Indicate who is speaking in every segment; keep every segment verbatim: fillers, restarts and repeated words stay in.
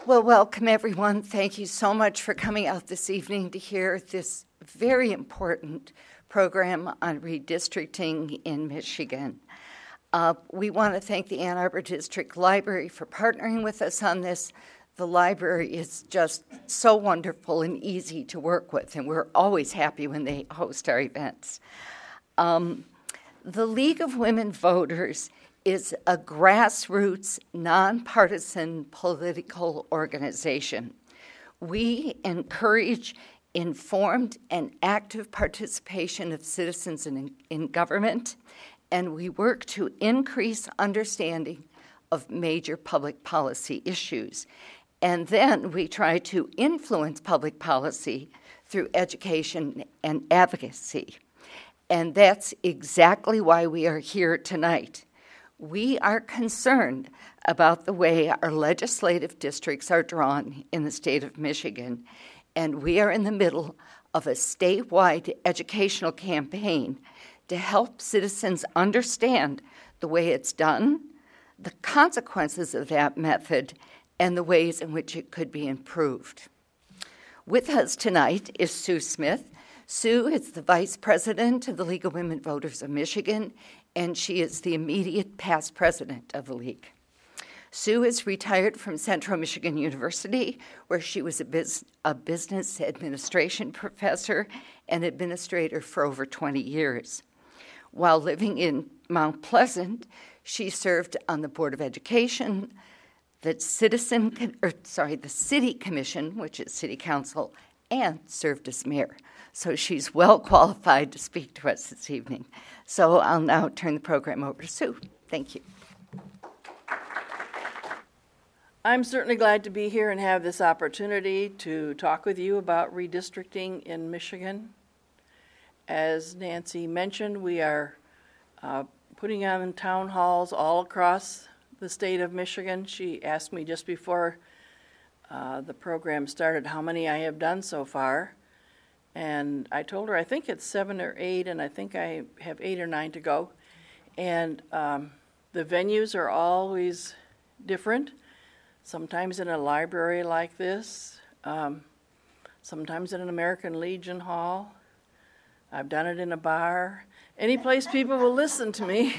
Speaker 1: Well, welcome everyone. Thank you so much for coming out this evening to hear this very important program on redistricting in Michigan. Uh, we want to thank the Ann Arbor District Library for partnering with us on this. The library is just so wonderful and easy to work with, and we're always happy when they host our events. Um, the League of Women Voters is a grassroots, nonpartisan political organization. We encourage informed and active participation of citizens in, in government, and we work to increase understanding of major public policy issues. And then we try to influence public policy through education and advocacy. And that's exactly why we are here tonight. We are concerned about the way our legislative districts are drawn in the state of Michigan, and we are in the middle of a statewide educational campaign to help citizens understand the way it's done, the consequences of that method, and the ways in which it could be improved. With us tonight is Sue Smith. Sue is the Vice President of the League of Women Voters of Michigan, and she is the immediate past president of the League. Sue is retired from Central Michigan University, where she was a, biz- a business administration professor and administrator for over twenty years. While living in Mount Pleasant, she served on the Board of Education, the Citizen, or sorry, the City Commission, which is City Council, and served as mayor. So she's well qualified to speak to us this evening. So I'll now turn the program over to Sue. Thank you.
Speaker 2: I'm certainly glad to be here and have this opportunity to talk with you about redistricting in Michigan. As Nancy mentioned, we are uh, putting on town halls all across the state of Michigan. She asked me just before uh, the program started how many I have done so far. And I told her I think it's seven or eight, and I think I have eight or nine to go. And um, the venues are always different, sometimes in a library like this, um, sometimes in an American Legion Hall. I've done it in a bar, any place people will listen to me.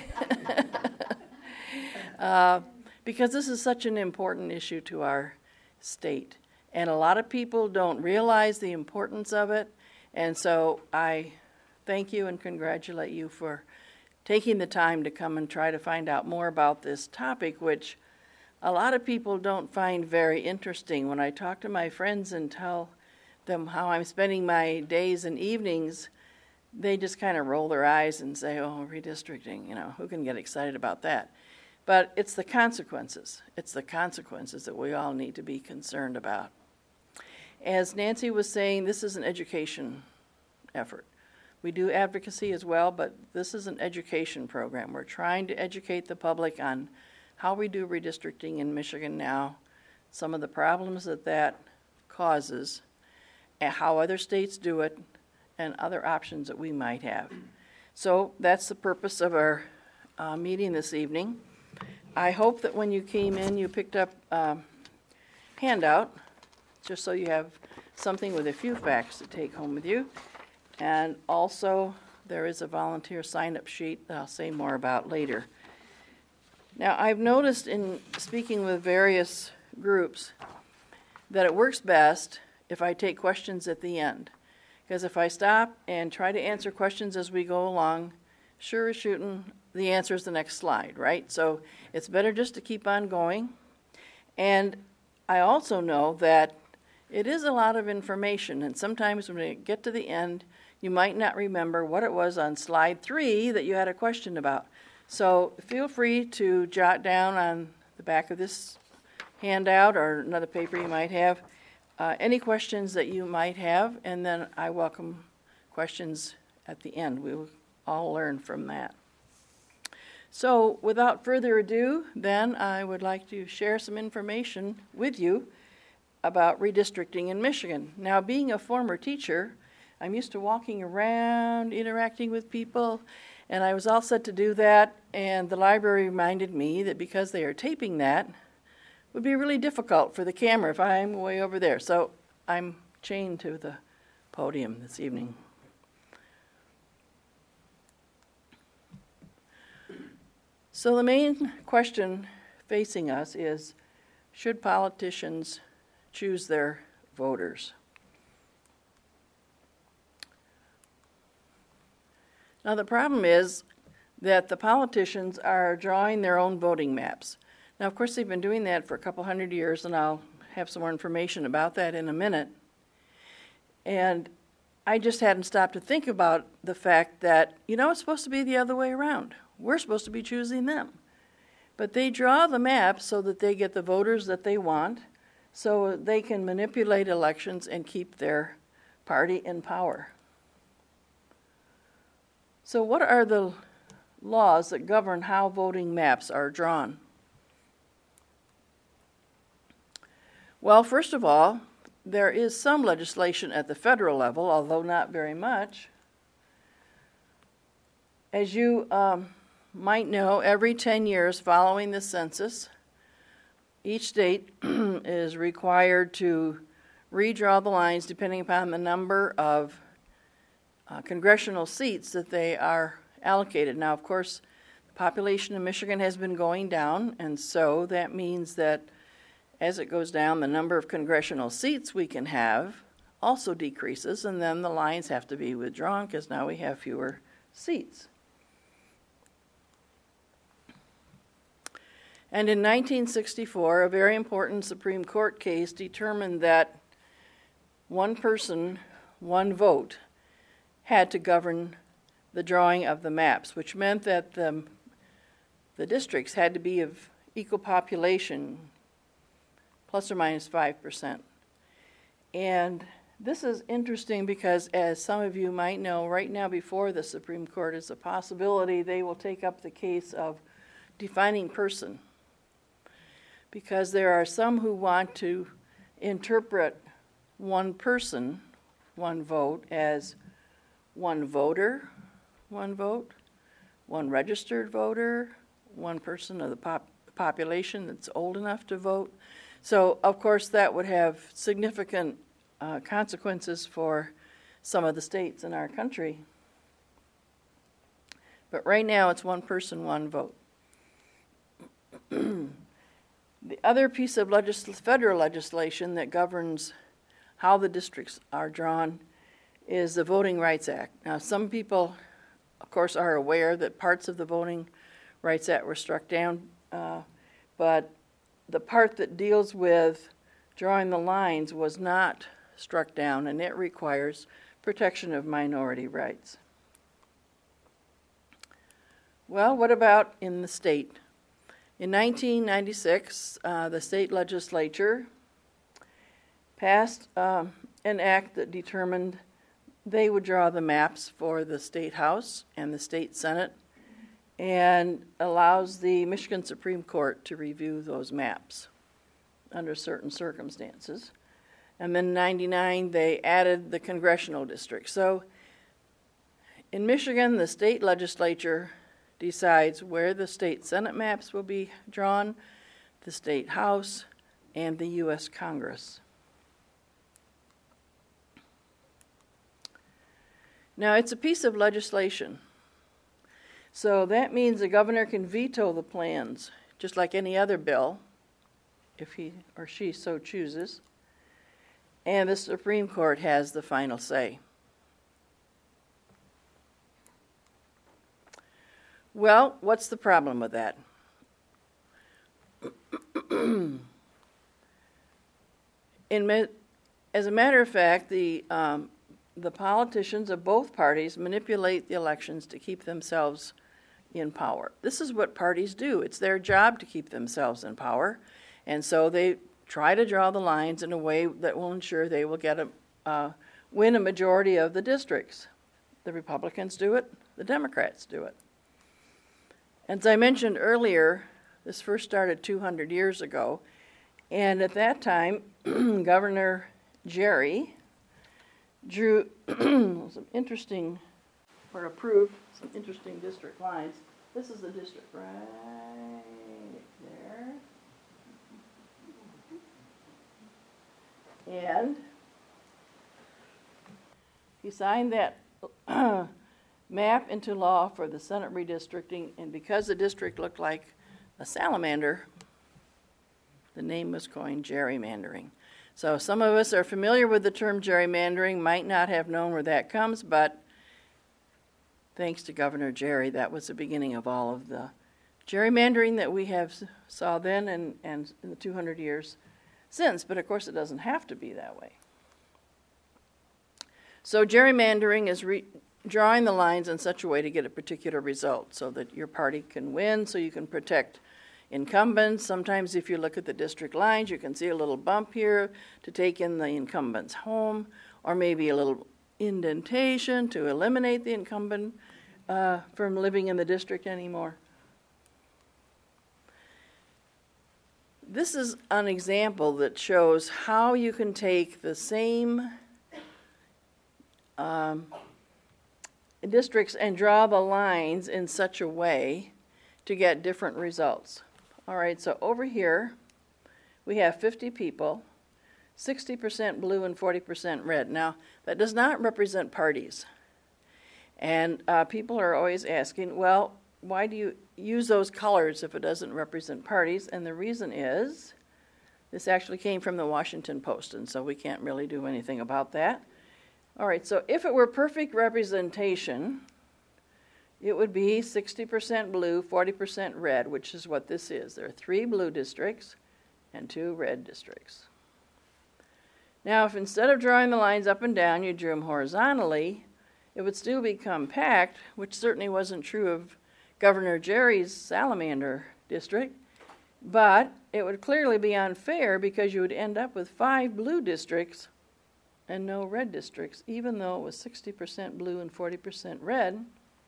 Speaker 2: uh, because this is such an important issue to our state. And a lot of people don't realize the importance of it. And so I thank you and congratulate you for taking the time to come and try to find out more about this topic, which a lot of people don't find very interesting. When I talk to my friends and tell them how I'm spending my days and evenings, they just kind of roll their eyes and say, oh, redistricting, you know, who can get excited about that? But it's the consequences. It's the consequences that we all need to be concerned about. As Nancy was saying, this is an education effort. We do advocacy as well, but this is an education program. We're trying to educate the public on how we do redistricting in Michigan now, some of the problems that that causes, and how other states do it, and other options that we might have. So that's the purpose of our uh, meeting this evening. I hope that when you came in, you picked up a handout, just so you have something with a few facts to take home with you. And also, there is a volunteer sign-up sheet that I'll say more about later. Now, I've noticed in speaking with various groups that it works best if I take questions at the end. Because if I stop and try to answer questions as we go along, sure as shooting, the answer is the next slide, right? So it's better just to keep on going. And I also know that it is a lot of information, and sometimes when we get to the end, you might not remember what it was on slide three that you had a question about. So feel free to jot down on the back of this handout or another paper you might have uh, any questions that you might have, and then I welcome questions at the end. We will all learn from that. So without further ado, then I would like to share some information with you about redistricting in Michigan. Now, being a former teacher, I'm used to walking around, interacting with people, and I was all set to do that, and the library reminded me that because they are taping that, would be really difficult for the camera if I'm way over there. So I'm chained to the podium this evening. So the main question facing us is, should politicians choose their voters? Now the problem is that the politicians are drawing their own voting maps. Now of course they've been doing that for a couple hundred years, and I'll have some more information about that in a minute. And I just hadn't stopped to think about the fact that, you know, it's supposed to be the other way around. We're supposed to be choosing them. But they draw the map so that they get the voters that they want, so they can manipulate elections and keep their party in power. So what are the laws that govern how voting maps are drawn? Well, first of all, there is some legislation at the federal level, although not very much. As you um, might know, every ten years following the census, each state is required to redraw the lines depending upon the number of uh, congressional seats that they are allocated. Now, of course, the population in Michigan has been going down, and so that means that as it goes down, the number of congressional seats we can have also decreases, and then the lines have to be withdrawn because now we have fewer seats. And in nineteen sixty-four, a very important Supreme Court case determined that one person, one vote had to govern the drawing of the maps, which meant that the, the districts had to be of equal population, plus or minus five percent. And this is interesting because, as some of you might know, right now before the Supreme Court is a possibility they will take up the case of defining person, because there are some who want to interpret one person, one vote, as one voter, one vote, one registered voter, one person of the pop- population that's old enough to vote. So, of course, that would have significant uh, consequences for some of the states in our country. But right now, it's one person, one vote. The other piece of legis- federal legislation that governs how the districts are drawn is the Voting Rights Act. Now, some people, of course, are aware that parts of the Voting Rights Act were struck down, uh, but the part that deals with drawing the lines was not struck down, and it requires protection of minority rights. Well, what about in the state? In nineteen ninety-six, uh, the state legislature passed um, an act that determined they would draw the maps for the state house and the state senate, and allows the Michigan Supreme Court to review those maps under certain circumstances. And then in ninety-nine, they added the congressional district. So in Michigan, the state legislature decides where the state senate maps will be drawn, the state house, and the U S Congress. Now, it's a piece of legislation. So that means the governor can veto the plans, just like any other bill, if he or she so chooses. And the Supreme Court has the final say. Well, what's the problem with that? In, as a matter of fact, the um, the politicians of both parties manipulate the elections to keep themselves in power. This is what parties do. It's their job to keep themselves in power, and so they try to draw the lines in a way that will ensure they will get a uh, win a majority of the districts. The Republicans do it. The Democrats do it. As I mentioned earlier, this first started two hundred years ago, and at that time, Governor Gerry drew some interesting, or approved some interesting district lines. This is the district right there. And he signed that map into law for the Senate redistricting, and because the district looked like a salamander, the name was coined gerrymandering. So some of us are familiar with the term gerrymandering, might not have known where that comes, but thanks to Governor Jerry, that was the beginning of all of the gerrymandering that we have saw then and, and in the two hundred years since. But of course it doesn't have to be that way. So gerrymandering is re- drawing the lines in such a way to get a particular result so that your party can win, so you can protect incumbents. Sometimes if you look at the district lines, you can see a little bump here to take in the incumbent's home, or maybe a little indentation to eliminate the incumbent uh, from living in the district anymore. This is an example that shows how you can take the same um, districts and draw the lines in such a way to get different results. All right, so over here we have fifty people, sixty percent blue and forty percent red. Now, that does not represent parties. And uh, people are always asking, well, why do you use those colors if it doesn't represent parties? And the reason is, this actually came from the Washington Post, and so we can't really do anything about that. All right, so if it were perfect representation, it would be sixty percent blue, forty percent red, which is what this is. There are three blue districts and two red districts. Now, if instead of drawing the lines up and down, you drew them horizontally, it would still be compact, which certainly wasn't true of Governor Jerry's salamander district, but it would clearly be unfair because you would end up with five blue districts and no red districts, even though it was sixty percent blue and forty percent red.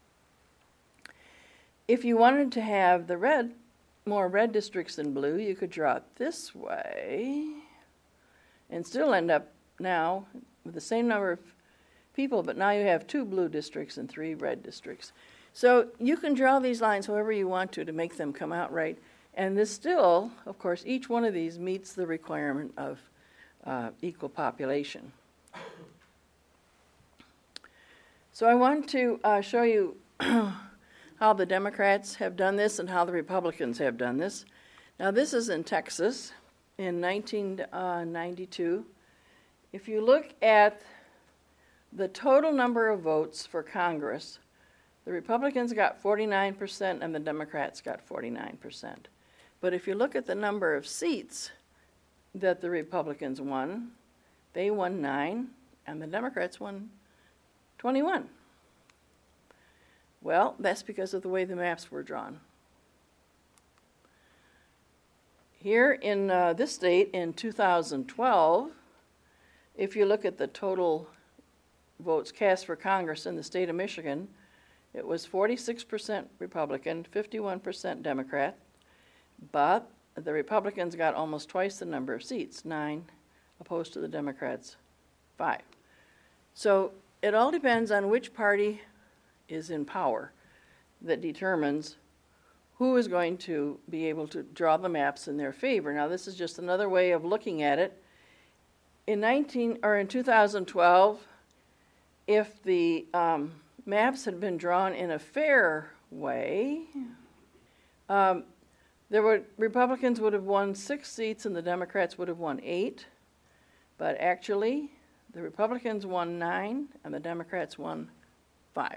Speaker 2: If you wanted to have the red, more red districts than blue, you could draw it this way and still end up now with the same number of people, but now you have two blue districts and three red districts. So you can draw these lines however you want to to make them come out right. And this still, of course, each one of these meets the requirement of uh, equal population. So I want to uh, show you how the Democrats have done this and how the Republicans have done this. Now this is in Texas in nineteen ninety-two. If you look at the total number of votes for Congress, the Republicans got forty-nine percent and the Democrats got forty-nine percent. But if you look at the number of seats that the Republicans won, they won nine and the Democrats won twenty-one. Well, that's because of the way the maps were drawn. Here in uh, this state in two thousand twelve, if you look at the total votes cast for Congress in the state of Michigan, it was forty-six percent Republican, fifty-one percent Democrat, but the Republicans got almost twice the number of seats, nine, opposed to the Democrats, five. So it all depends on which party is in power that determines who is going to be able to draw the maps in their favor. Now, this is just another way of looking at it. In nineteen or in two thousand twelve, if the um, maps had been drawn in a fair way, um, there were Republicans would have won six seats and the Democrats would have won eight. But actually, the Republicans won nine and the Democrats won five.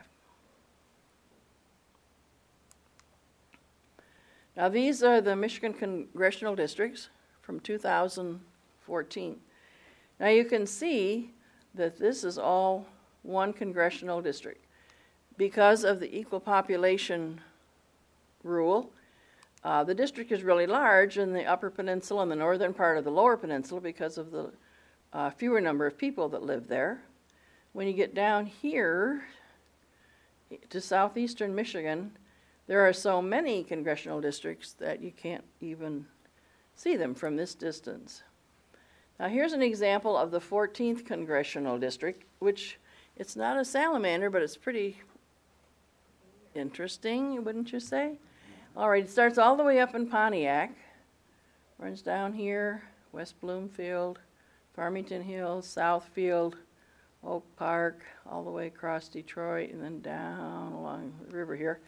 Speaker 2: Now, these are the Michigan congressional districts from two thousand fourteen. Now, you can see that this is all one congressional district. Because of the equal population rule, uh, the district is really large in the Upper Peninsula and the northern part of the Lower Peninsula because of the uh, fewer number of people that live there. When you get down here to southeastern Michigan, there are so many congressional districts that you can't even see them from this distance. Now here's an example of the fourteenth congressional district, which it's not a salamander, but it's pretty interesting, wouldn't you say? All right, it starts all the way up in Pontiac, runs down here, West Bloomfield, Farmington Hills, Southfield, Oak Park, all the way across Detroit, and then down along the river here.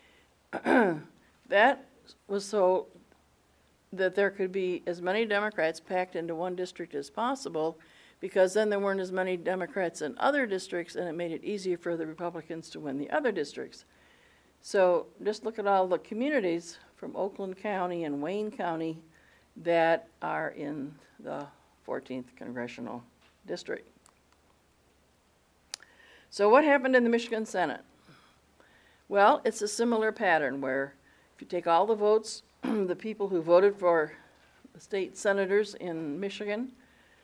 Speaker 2: That was so that there could be as many Democrats packed into one district as possible, because then there weren't as many Democrats in other districts, and it made it easier for the Republicans to win the other districts. So just look at all the communities from Oakland County and Wayne County that are in the fourteenth Congressional District. So what happened in the Michigan Senate? Well, it's a similar pattern where if you take all the votes, the people who voted for the state senators in Michigan,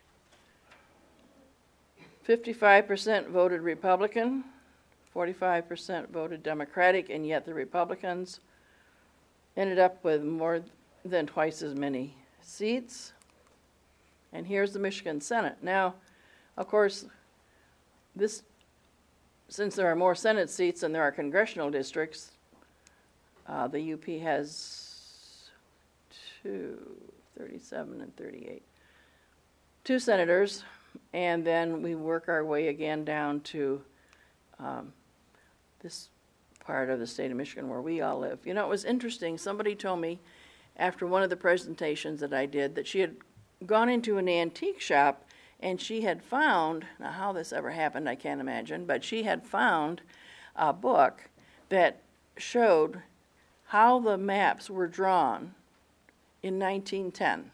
Speaker 2: fifty-five percent voted Republican, forty-five percent voted Democratic, and yet the Republicans ended up with more than twice as many seats. And here's the Michigan Senate. Now, of course, this, since there are more Senate seats than there are congressional districts, uh, the U P has two, thirty-seven and thirty-eight, two senators, and then we work our way again down to um, this part of the state of Michigan where we all live. You know, it was interesting. Somebody told me after one of the presentations that I did that she had gone into an antique shop and she had found, now how this ever happened I can't imagine, but she had found a book that showed how the maps were drawn in nineteen ten.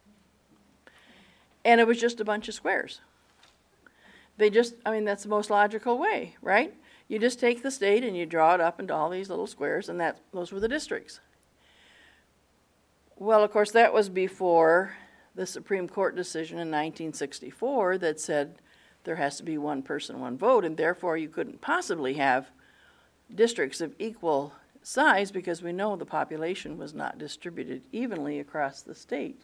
Speaker 2: And it was just a bunch of squares. They just, I mean, that's the most logical way, right? You just take the state and you draw it up into all these little squares, and that those were the districts. Well, of course, that was before the Supreme Court decision in nineteen sixty-four that said there has to be one person, one vote, and therefore you couldn't possibly have districts of equal size because we know the population was not distributed evenly across the state.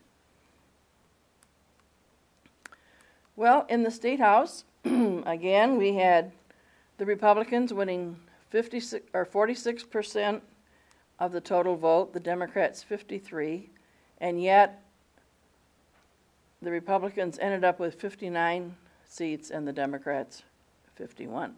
Speaker 2: Well, in the State House, again, we had the Republicans winning fifty-six or forty-six percent of the total vote, the Democrats fifty-three, and yet the Republicans ended up with fifty-nine seats and the Democrats fifty-one.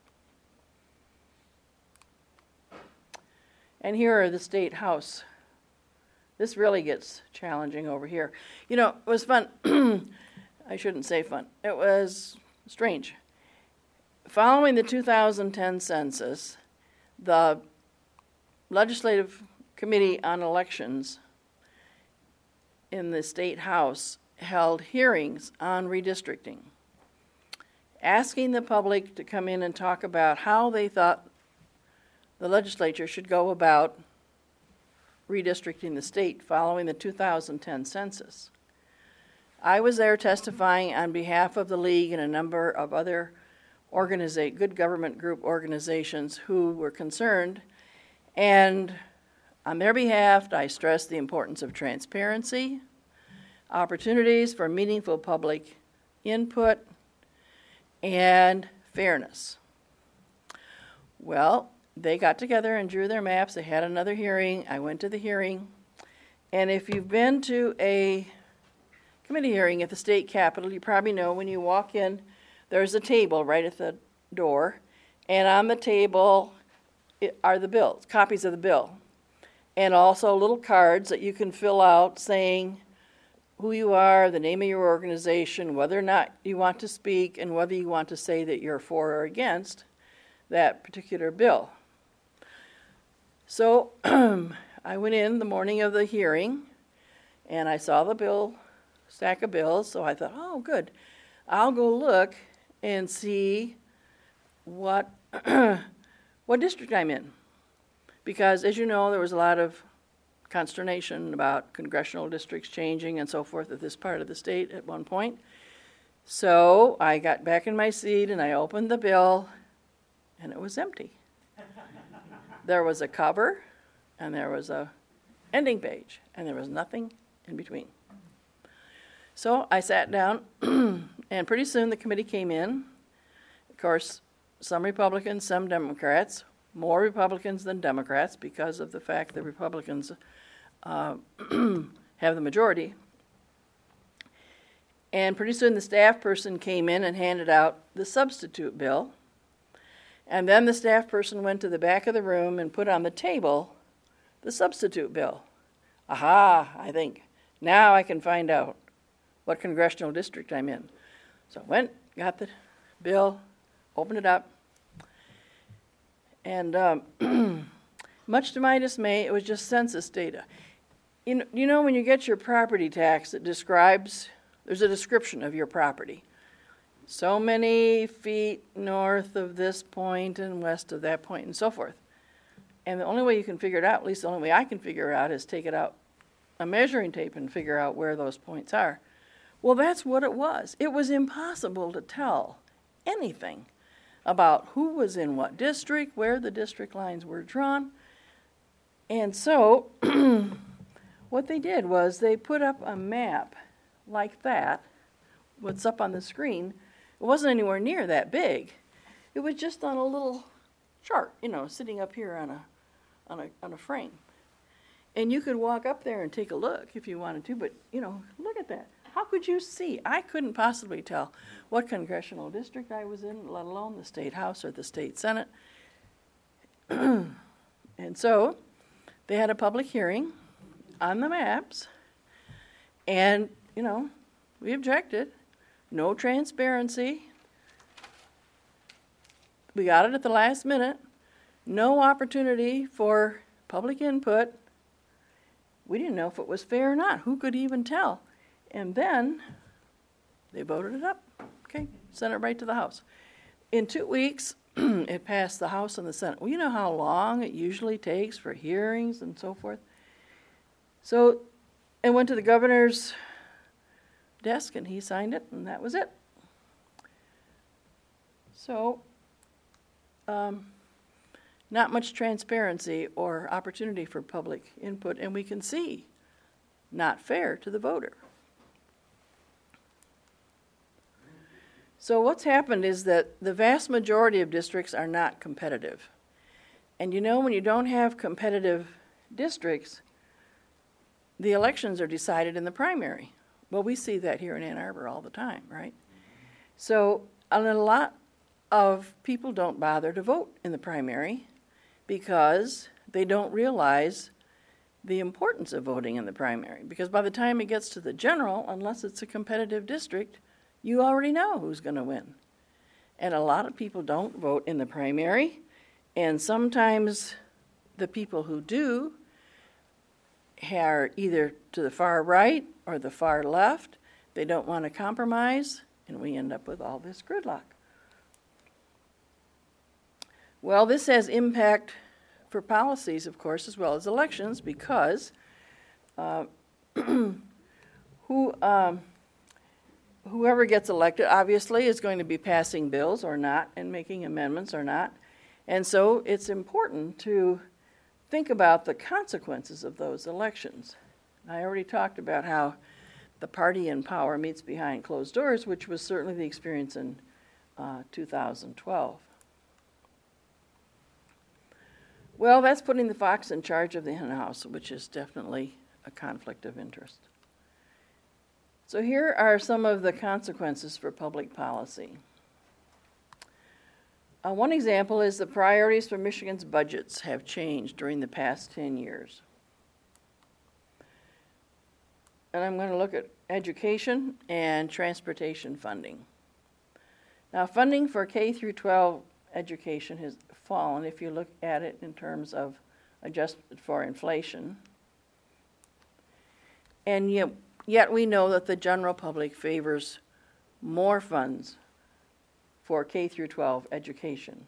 Speaker 2: And here are the State House. This really gets challenging over here. You know, it was fun. I shouldn't say fun. It was strange. Following the two thousand ten census, the Legislative Committee on Elections in the State House held hearings on redistricting, asking the public to come in and talk about how they thought the legislature should go about redistricting the state following the two thousand ten census. I was there testifying on behalf of the League and a number of other organiza- good government group organizations who were concerned, and on their behalf, I stressed the importance of transparency, opportunities for meaningful public input, and fairness. Well, they got together and drew their maps. They had another hearing. I went to the hearing. And if you've been to a committee hearing at the state capitol, you probably know when you walk in, there's a table right at the door. And on the table are the bills, copies of the bill. And also little cards that you can fill out saying who you are, the name of your organization, whether or not you want to speak, and whether you want to say that you're for or against that particular bill. So I went in the morning of the hearing, and I saw the bill, stack of bills, so I thought, oh, good. I'll go look and see what what district I'm in. Because, as you know, there was a lot of consternation about congressional districts changing and so forth at this part of the state at one point. So I got back in my seat and I opened the bill, and it was empty. There was a cover, and there was a ending page, and there was nothing in between. So I sat down, and pretty soon the committee came in. Of course, some Republicans, some Democrats, more Republicans than Democrats because of the fact that Republicans uh, have the majority. And pretty soon the staff person came in and handed out the substitute bill. And then the staff person went to the back of the room and put on the table the substitute bill. Aha, I think. Now I can find out what congressional district I'm in. So I went, got the bill, opened it up, and um, much to my dismay, it was just census data. You know, you know when you get your property tax, it describes, there's a description of your property. So many feet north of this point and west of that point and so forth. And the only way you can figure it out, at least the only way I can figure it out, is take it out, a measuring tape, and figure out where those points are. Well, that's what it was. It was impossible to tell anything about who was in what district, where the district lines were drawn. And so what they did was they put up a map like that, what's up on the screen. It wasn't anywhere near that big. It was just on a little chart, you know, sitting up here on a on a on a frame. And you could walk up there and take a look if you wanted to, but you know, look at that. How could you see? I couldn't possibly tell what congressional district I was in, let alone the state house or the state senate. And so they had a public hearing on the maps, and, you know, we objected. No transparency. We got it at the last minute. No opportunity for public input. We didn't know if it was fair or not. Who could even tell? And then they voted it up. Okay, sent it right to the House. In two weeks, it passed the House and the Senate. Well, you know how long it usually takes for hearings and so forth? So it went to the governor's desk, and he signed it, and that was it. So, um, not much transparency or opportunity for public input, and we can see not fair to the voter. So what's happened is that the vast majority of districts are not competitive. And you know, when you don't have competitive districts, the elections are decided in the primary. Well, we see that here in Ann Arbor all the time, right? So a lot of people don't bother to vote in the primary because they don't realize the importance of voting in the primary. Because by the time it gets to the general, unless it's a competitive district, you already know who's going to win. And a lot of people don't vote in the primary, and sometimes the people who do are either to the far right or the far left. They don't want to compromise, and we end up with all this gridlock. Well, this has impact for policies, of course, as well as elections, because uh, who... Um, Whoever gets elected, obviously, is going to be passing bills or not and making amendments or not. And so it's important to think about the consequences of those elections. I already talked about how the party in power meets behind closed doors, which was certainly the experience in uh, two thousand twelve. Well, that's putting the fox in charge of the hen house, which is definitely a conflict of interest. So here are some of the consequences for public policy. Uh, one example is the priorities for Michigan's budgets have changed during the past ten years. And I'm going to look at education and transportation funding. Now, funding for K through twelve education has fallen if you look at it in terms of adjusted for inflation. And yet, Yet we know that the general public favors more funds for K through twelve education.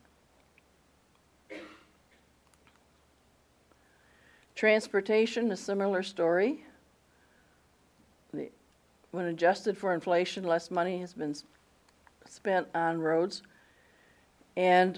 Speaker 2: Transportation, a similar story. The, when adjusted for inflation, less money has been spent on roads. And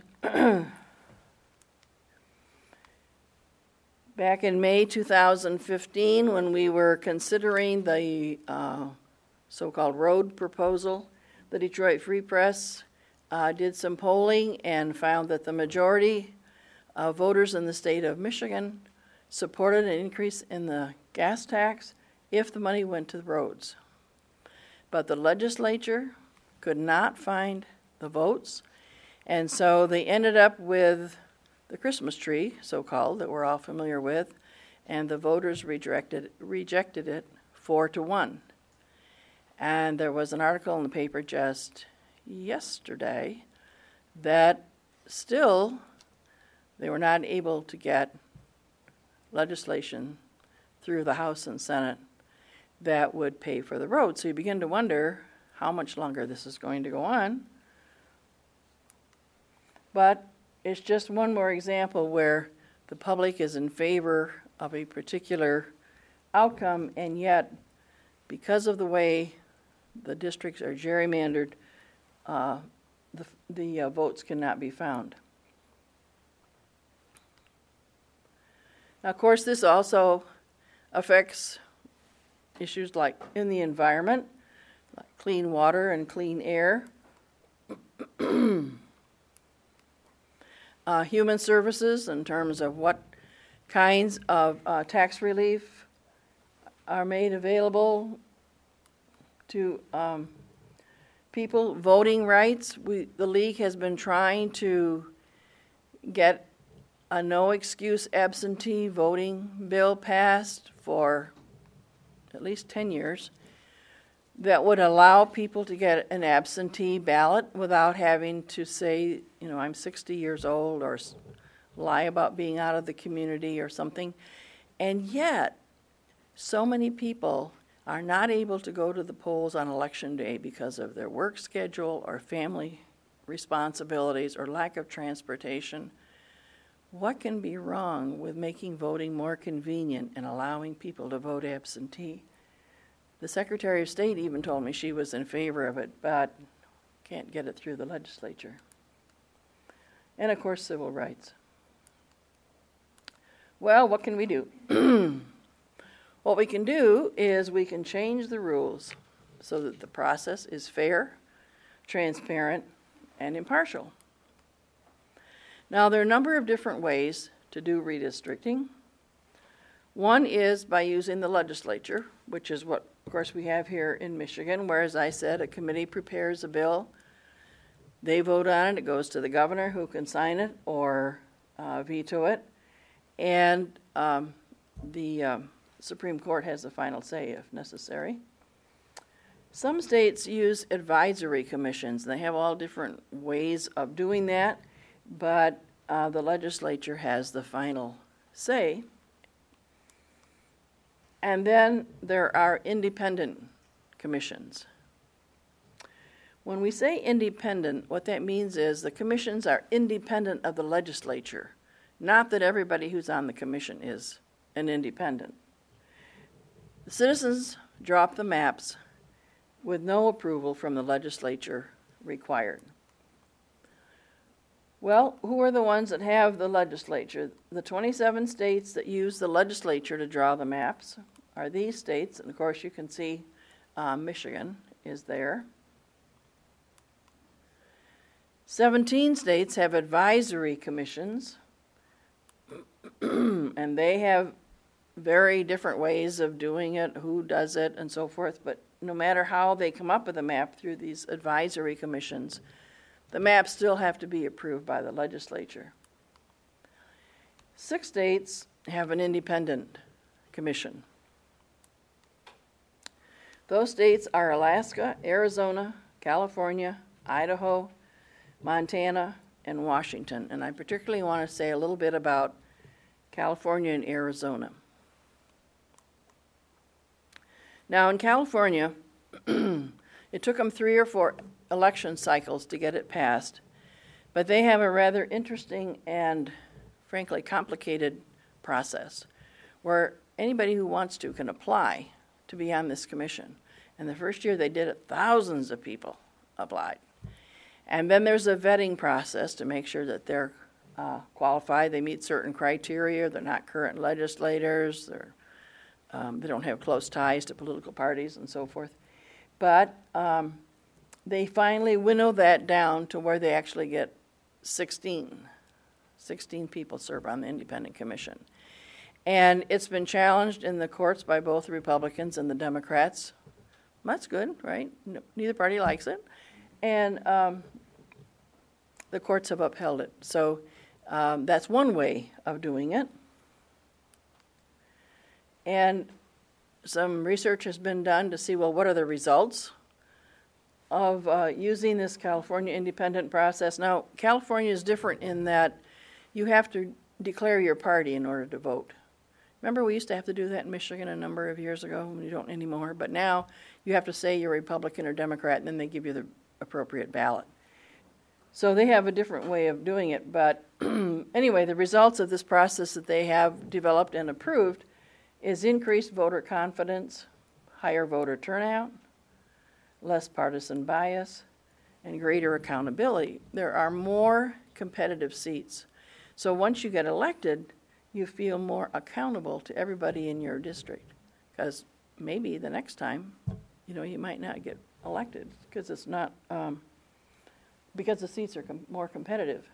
Speaker 2: back in May two thousand fifteen, when we were considering the uh, so-called road proposal, the Detroit Free Press uh, did some polling and found that the majority of voters in the state of Michigan supported an increase in the gas tax if the money went to the roads. but the legislature could not find the votes, and so they ended up with the Christmas tree, so-called, that we're all familiar with, and the voters rejected rejected it four to one. And there was an article in the paper just yesterday that still they were not able to get legislation through the House and Senate that would pay for the road. So you begin to wonder how much longer this is going to go on. But it's just one more example where the public is in favor of a particular outcome, and yet, because of the way the districts are gerrymandered, uh, the, the uh, votes cannot be found. Now, of course, this also affects issues like in the environment, like clean water and clean air. uh, human services in terms of what kinds of uh, tax relief are made available to um, people. Voting rights, we, the League has been trying to get a no-excuse absentee voting bill passed for at least ten years that would allow people to get an absentee ballot without having to say, you know, I'm sixty years old, or lie about being out of the community or something. And yet, so many people are not able to go to the polls on election day because of their work schedule or family responsibilities or lack of transportation. What can be wrong with making voting more convenient and allowing people to vote absentee? The Secretary of State even told me she was in favor of it, but can't get it through the legislature. And of course, civil rights. Well, what can we do? What we can do is we can change the rules so that the process is fair, transparent, and impartial. Now, there are a number of different ways to do redistricting. One is by using the legislature, which is what, of course, we have here in Michigan, where, as I said, a committee prepares a bill. They vote on it. It goes to the governor, who can sign it or uh, veto it. And um, the um, Supreme Court has the final say if necessary. Some states use advisory commissions. They have all different ways of doing that, but uh, the legislature has the final say. And then there are independent commissions. When we say independent, what that means is the commissions are independent of the legislature, not that everybody who's on the commission is an independent. The citizens drop the maps with no approval from the legislature required. Well, who are the ones that have the legislature? The twenty-seven states that use the legislature to draw the maps are these states, and of course you can see uh, Michigan is there. seventeen states have advisory commissions, and they have very different ways of doing it, who does it, and so forth, but no matter how they come up with a map through these advisory commissions, the maps still have to be approved by the legislature. Six states have an independent commission. Those states are Alaska, Arizona, California, Idaho, Montana, and Washington. And I particularly want to say a little bit about California and Arizona. Now, in California, it took them three or four election cycles to get it passed, but they have a rather interesting and, frankly, complicated process where anybody who wants to can apply to be on this commission. And the first year they did it, thousands of people applied. And then there's a vetting process to make sure that they're uh, qualified, they meet certain criteria, they're not current legislators, they're, um, they don't have close ties to political parties and so forth. But um, they finally winnow that down to where they actually get sixteen. sixteen people serve on the independent commission. And it's been challenged in the courts by both Republicans and the Democrats That's good, right? No, neither party likes it. And um, the courts have upheld it. So um, that's one way of doing it. And some research has been done to see, well, what are the results of uh, using this California independent process. Now, California is different in that you have to declare your party in order to vote. Remember, we used to have to do that in Michigan a number of years ago. We don't anymore. But now you have to say you're Republican or Democrat, and then they give you the appropriate ballot. So they have a different way of doing it. But anyway, the results of this process that they have developed and approved is increased voter confidence, higher voter turnout, less partisan bias, and greater accountability. There are more competitive seats. So once you get elected, you feel more accountable to everybody in your district, because maybe the next time, you know, you might not get elected because it's not, um, because the seats are com- more competitive.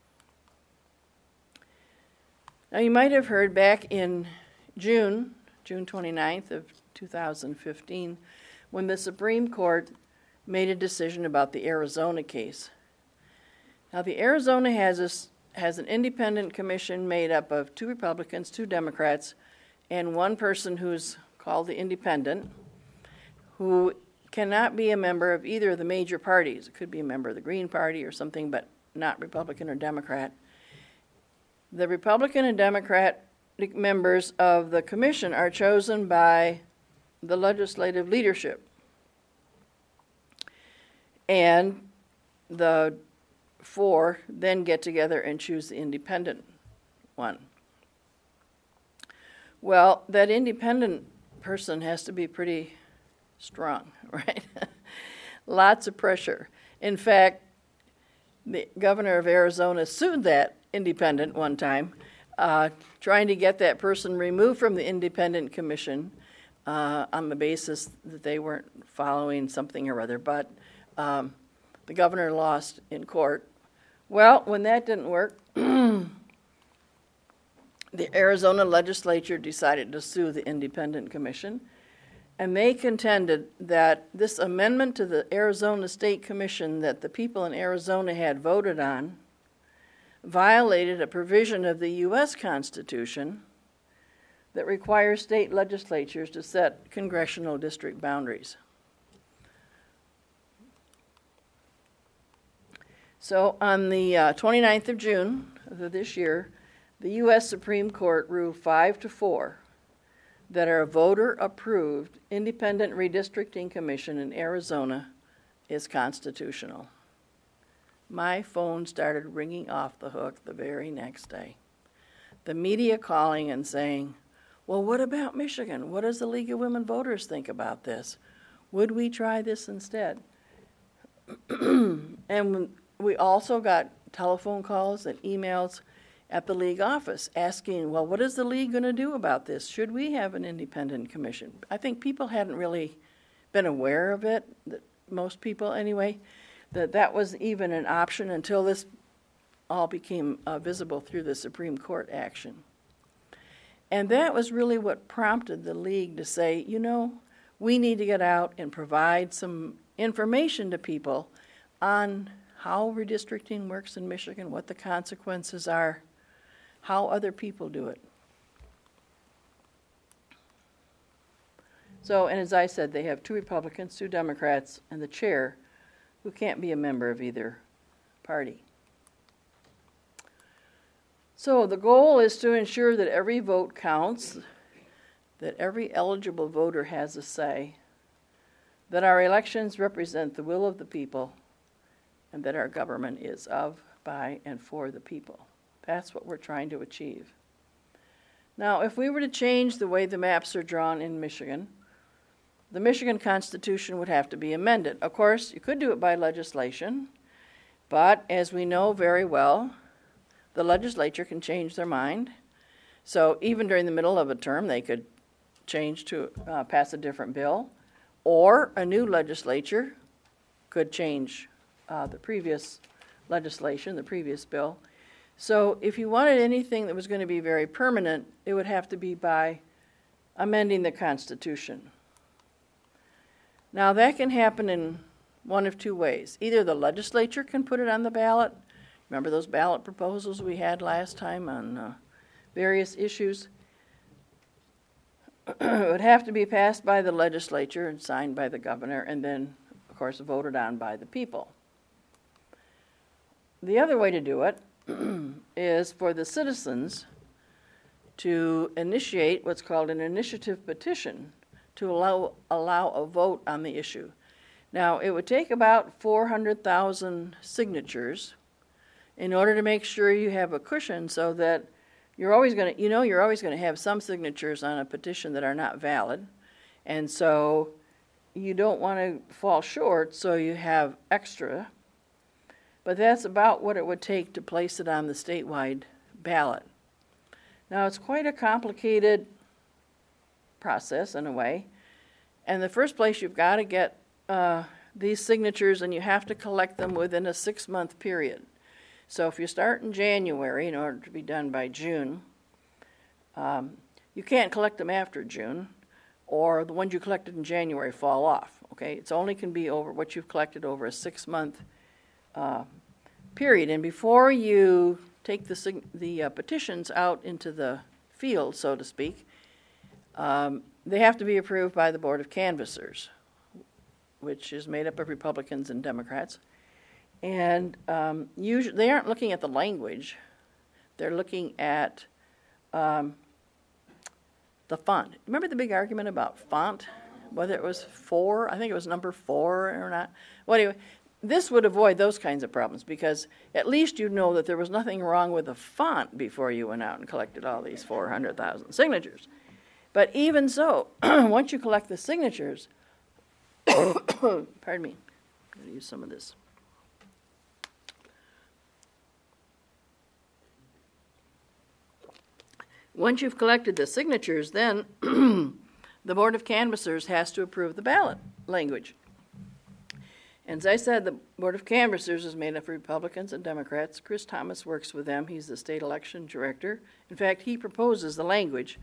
Speaker 2: Now, you might have heard back in June, June twenty-ninth of two thousand fifteen, when the Supreme Court made a decision about the Arizona case. Now, the Arizona has a, has an independent commission made up of two Republicans, two Democrats, and one person who's called the independent, who cannot be a member of either of the major parties. It could be a member of the Green Party or something, but not Republican or Democrat. The Republican and Democrat members of the commission are chosen by the legislative leadership. And the four then get together and choose the independent one. Well, that independent person has to be pretty strong, right? Lots of pressure. In fact, the governor of Arizona sued that independent one time, uh, trying to get that person removed from the independent commission uh, on the basis that they weren't following something or other. But um, the governor lost in court. Well, when that didn't work, the Arizona legislature decided to sue the independent commission, and they contended that this amendment to the Arizona State Commission that the people in Arizona had voted on violated a provision of the U S Constitution that requires state legislatures to set congressional district boundaries. So on the uh, twenty-ninth of June of this year, the U S Supreme Court ruled five to four that our voter-approved independent redistricting commission in Arizona is constitutional. My phone started ringing off the hook the very next day. The media calling and saying, well, what about Michigan? What does the League of Women Voters think about this? Would we try this instead? And we also got telephone calls and emails at the League office asking, well, what is the League going to do about this? Should we have an independent commission? I think people hadn't really been aware of it, that most people anyway, that that was even an option until this all became uh, visible through the Supreme Court action. And that was really what prompted the League to say, you know, we need to get out and provide some information to people on how redistricting works in Michigan, what the consequences are, how other people do it. So, and as I said, they have two Republicans, two Democrats, and the chair, who can't be a member of either party. So the goal is to ensure that every vote counts, that every eligible voter has a say, that our elections represent the will of the people, and that our government is of, by, and for the people. That's what we're trying to achieve. Now, if we were to change the way the maps are drawn in Michigan, the Michigan Constitution would have to be amended. Of course, you could do it by legislation, but as we know very well, the legislature can change their mind. So even during the middle of a term, they could change to uh, pass a different bill, or a new legislature could change uh, the previous legislation, the previous bill. So if you wanted anything that was going to be very permanent, it would have to be by amending the Constitution. Now, that can happen in one of two ways. Either the legislature can put it on the ballot. Remember those ballot proposals we had last time on uh, various issues? It would have to be passed by the legislature and signed by the governor, and then, of course, voted on by the people. The other way to do it is for the citizens to initiate what's called an initiative petition to allow, allow a vote on the issue. Now, it would take about four hundred thousand signatures in order to make sure you have a cushion so that you're always going to, you know, you're always going to have some signatures on a petition that are not valid. And so you don't want to fall short, so you have extra. But that's about what it would take to place it on the statewide ballot. Now, it's quite a complicated process in a way. And the first place, you've got to get uh, these signatures, and you have to collect them within a six-month period. So if you start in January in order to be done by June, um, you can't collect them after June, or the ones you collected in January fall off. Okay, it's only can be over what you've collected over a six-month uh, period. And before you take the sig- the uh, petitions out into the field, so to speak, um, they have to be approved by the Board of Canvassers, which is made up of Republicans and Democrats. And um, usually they aren't looking at the language. They're looking at um, the font. Remember the big argument about font, whether it was four, I think it was number four or not. Well, anyway, this would avoid those kinds of problems because at least you'd know that there was nothing wrong with the font before you went out and collected all these four hundred thousand signatures. But even so, once you collect the signatures, pardon me, I'm going to use some of this. Once you've collected the signatures, then the Board of Canvassers has to approve the ballot language. And as I said, the Board of Canvassers is made up of Republicans and Democrats. Chris Thomas works with them. He's the state election director. In fact, he proposes the language.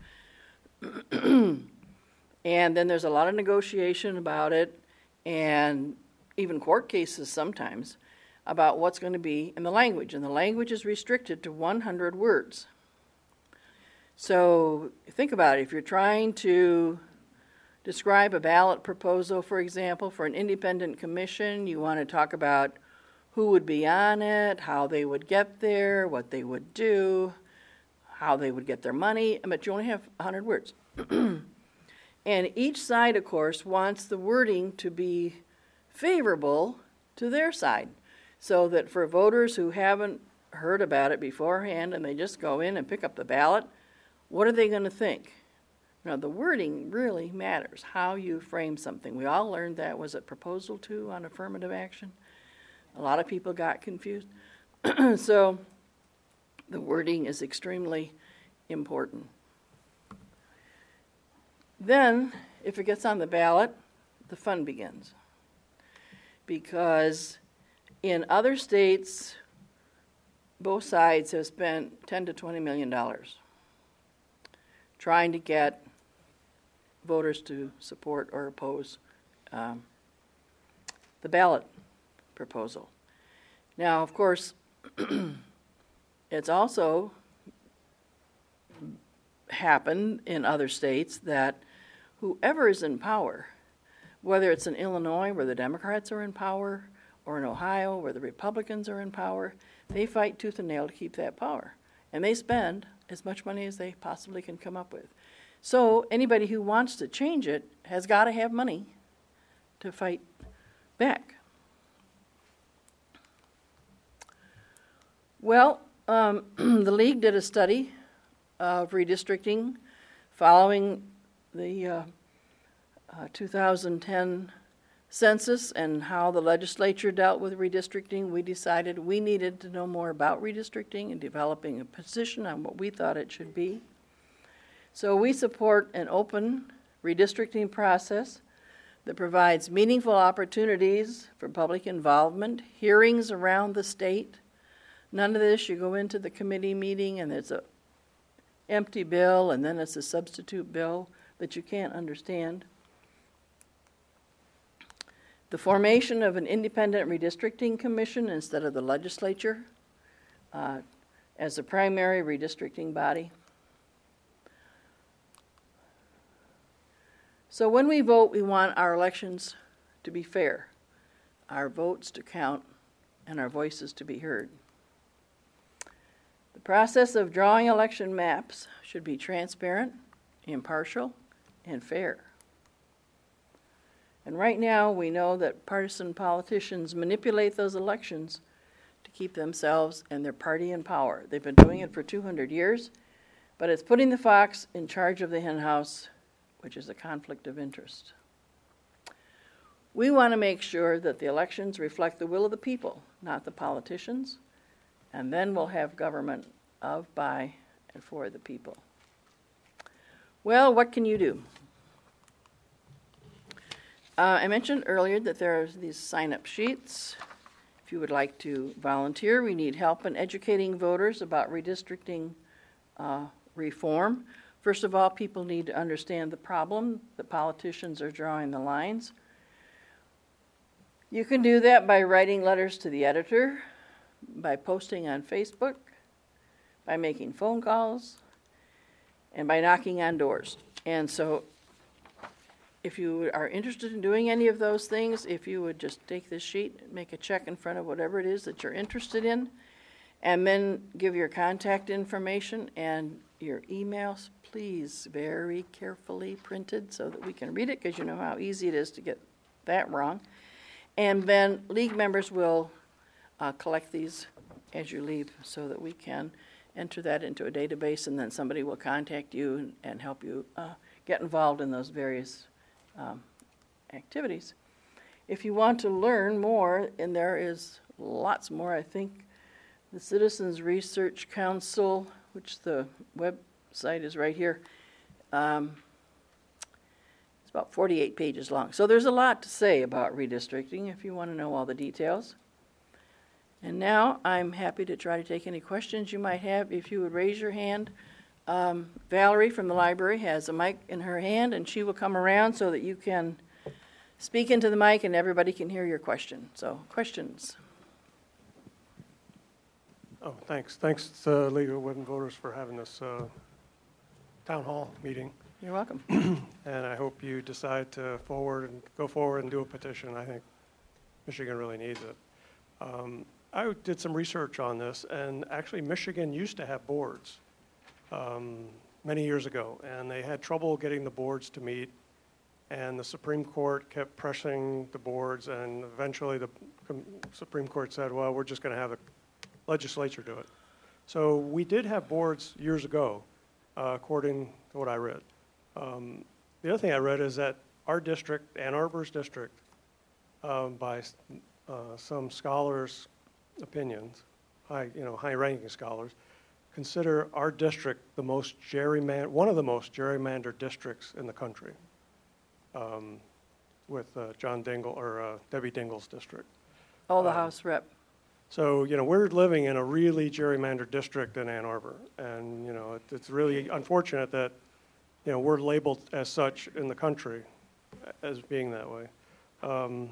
Speaker 2: And then there's a lot of negotiation about it, and even court cases sometimes, about what's going to be in the language. And the language is restricted to one hundred words. So think about it. If you're trying to describe a ballot proposal, for example, for an independent commission, you want to talk about who would be on it, how they would get there, what they would do, how they would get their money, but you only have one hundred words. And each side, of course, wants the wording to be favorable to their side, so that for voters who haven't heard about it beforehand and they just go in and pick up the ballot, what are they going to think? Now, the wording really matters, how you frame something. We all learned that. Was it proposal two on affirmative action? A lot of people got confused. So the wording is extremely important. Then, if it gets on the ballot, the fun begins. Because in other states, both sides have spent ten to twenty million dollars trying to get voters to support or oppose um, the ballot proposal. Now, of course, it's also happened in other states that whoever is in power, whether it's in Illinois where the Democrats are in power or in Ohio where the Republicans are in power, they fight tooth and nail to keep that power. And they spend as much money as they possibly can come up with. So anybody who wants to change it has got to have money to fight back. Well, um, the League did a study of redistricting following the uh, uh, two thousand ten census and how the legislature dealt with redistricting. We decided we needed to know more about redistricting and developing a position on what we thought it should be. So we support an open redistricting process that provides meaningful opportunities for public involvement, hearings around the state. None of this, you go into the committee meeting and it's a empty bill and then it's a substitute bill that you can't understand. the formation of an independent redistricting commission instead of the legislature uh, as the primary redistricting body. So when we vote, we want our elections to be fair, our votes to count, and our voices to be heard. The process of drawing election maps should be transparent, impartial, and fair. And right now, we know that partisan politicians manipulate those elections to keep themselves and their party in power. They've been doing it for two hundred years, but it's putting the fox in charge of the henhouse, which is a conflict of interest. We want to make sure that the elections reflect the will of the people, not the politicians, and then we'll have government of, by, and for the people. Well, what can you do? Uh, I mentioned earlier that there are these sign-up sheets. If you would like to volunteer, we need help in educating voters about redistricting uh, reform. First of all, people need to understand the problem that politicians are drawing the lines. You can do that by writing letters to the editor, by posting on Facebook, by making phone calls, and by knocking on doors. And so if you are interested in doing any of those things, if you would just take this sheet, make a check in front of whatever it is that you're interested in, and then give your contact information and your emails, please, very carefully printed so that we can read it, because you know how easy it is to get that wrong. And then league members will uh, collect these as you leave so that we can enter that into a database, and then somebody will contact you and, and help you uh, get involved in those various um, activities. If you want to learn more, and there is lots more, I think the Citizens Research Council, which the website is right here, um, it's about forty-eight pages long. So there's a lot to say about redistricting if you want to know all the details. And now I'm happy to try to take any questions you might have. If you would raise your hand. Um, Valerie from the library has a mic in her hand, and she will come around so that you can speak into the mic and everybody can hear your question. So, questions?
Speaker 3: Oh, thanks. Thanks to League of Women Voters for having this uh, town hall meeting.
Speaker 2: You're welcome.
Speaker 3: And I hope you decide to forward and go forward and do a petition. I think Michigan really needs it. Um, I did some research on this, and actually Michigan used to have boards um, many years ago, and they had trouble getting the boards to meet, and the Supreme Court kept pressing the boards, and eventually the Supreme Court said, well, we're just going to have the legislature do it. So we did have boards years ago, uh, according to what I read. Um, the other thing I read is that our district, Ann Arbor's district, um, by uh, some scholars' opinions, high, you know, high-ranking scholars, consider our district the most gerrymander, one of the most gerrymandered districts in the country, um, with uh, John Dingle or uh, Debbie Dingle's district.
Speaker 2: Oh, the
Speaker 3: um,
Speaker 2: House rep.
Speaker 3: So, you know, we're living in a really gerrymandered district in Ann Arbor, and, you know, it, it's really unfortunate that, you know, we're labeled as such in the country as being that way. Um,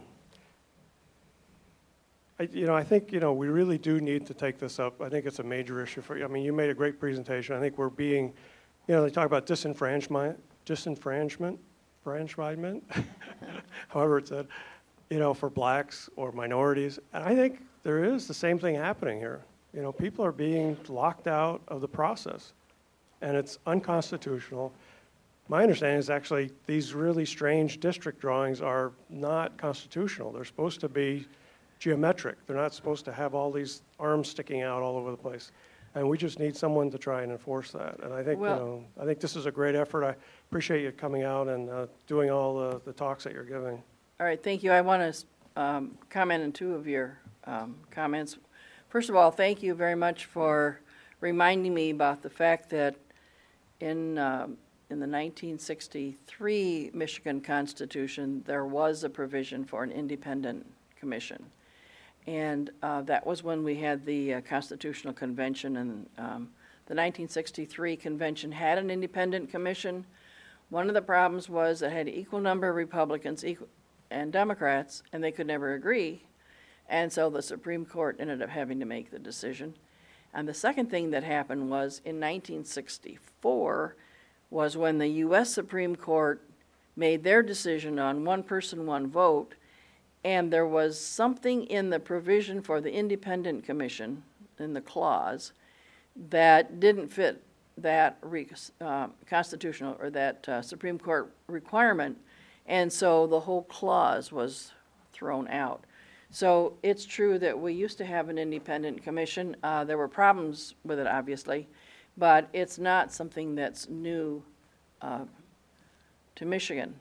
Speaker 3: I, you know, I think, you know, we really do need to take this up. I think it's a major issue for you. I mean, you made a great presentation. I think we're being, you know, they talk about disenfranchisement, disenfranchisement, enfranchisement, however it's said, you know, for blacks or minorities. And I think there is the same thing happening here. You know, people are being locked out of the process, and it's unconstitutional. My understanding is actually these really strange district drawings are not constitutional. They're supposed to be geometric. They're not supposed to have all these arms sticking out all over the place. And we just need someone to try and enforce that. And I think, well, you know, I think this is a great effort. I appreciate you coming out and uh, doing all the, the talks that you're giving.
Speaker 2: All right, thank you. I want to um, comment on two of your um, comments. First of all, thank you very much for reminding me about the fact that in um, in the nineteen sixty-three Michigan Constitution, there was a provision for an independent commission. And uh, that was when we had the uh, Constitutional Convention, and um, the nineteen sixty-three convention had an independent commission. One of the problems was it had equal number of Republicans, equal, and Democrats, and they could never agree. And so the Supreme Court ended up having to make the decision. And the second thing that happened was in nineteen sixty-four was when the U S Supreme Court made their decision on one person, one vote, and there was something in the provision for the Independent Commission, in the clause, that didn't fit that re, uh, constitutional or that uh, Supreme Court requirement, and so the whole clause was thrown out. So it's true that we used to have an independent commission. Uh, there were problems with it, obviously, but it's not something that's new uh, to Michigan.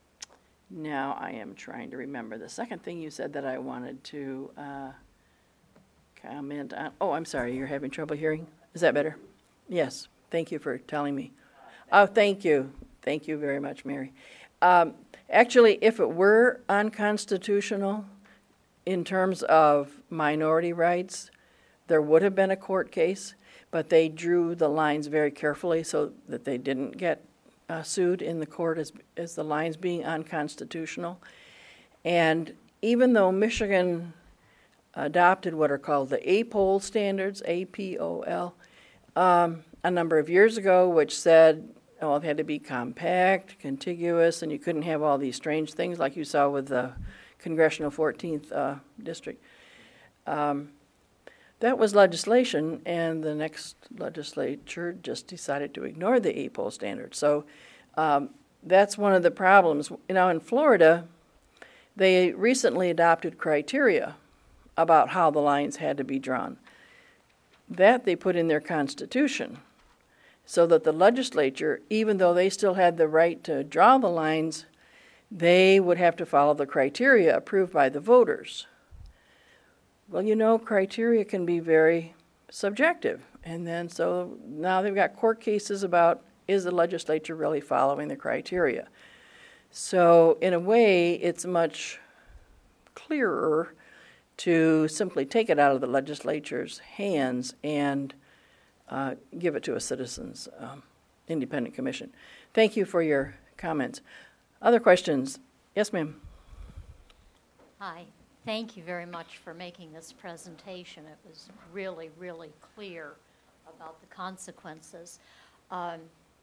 Speaker 2: Now I am trying to remember the second thing you said that I wanted to uh, comment on. Oh, I'm sorry, you're having trouble hearing? Is that better? Yes, thank you for telling me. Oh, thank you. Thank you very much, Mary. Um, actually, if it were unconstitutional in terms of minority rights, there would have been a court case, but they drew the lines very carefully so that they didn't get uh, sued in the court as, as the lines being unconstitutional. And even though Michigan adopted what are called the A P O L standards, A P O L, um, a number of years ago, which said, oh, it had to be compact, contiguous, and you couldn't have all these strange things like you saw with the Congressional fourteenth uh, District. Um, that was legislation, and the next legislature just decided to ignore the A P O L standards. So um, that's one of the problems. Now, in Florida, they recently adopted criteria about how the lines had to be drawn. That they put in their Constitution, so that the legislature, even though they still had the right to draw the lines, they would have to follow the criteria approved by the voters. Well, you know, criteria can be very subjective. And then so now they've got court cases about, is the legislature really following the criteria? So in a way, it's much clearer to simply take it out of the legislature's hands and uh, give it to a citizens' um, independent commission. Thank you for your comments. Other questions? Yes, ma'am.
Speaker 4: Hi. Thank you very much for making this presentation. It was really, really clear about the consequences. Um,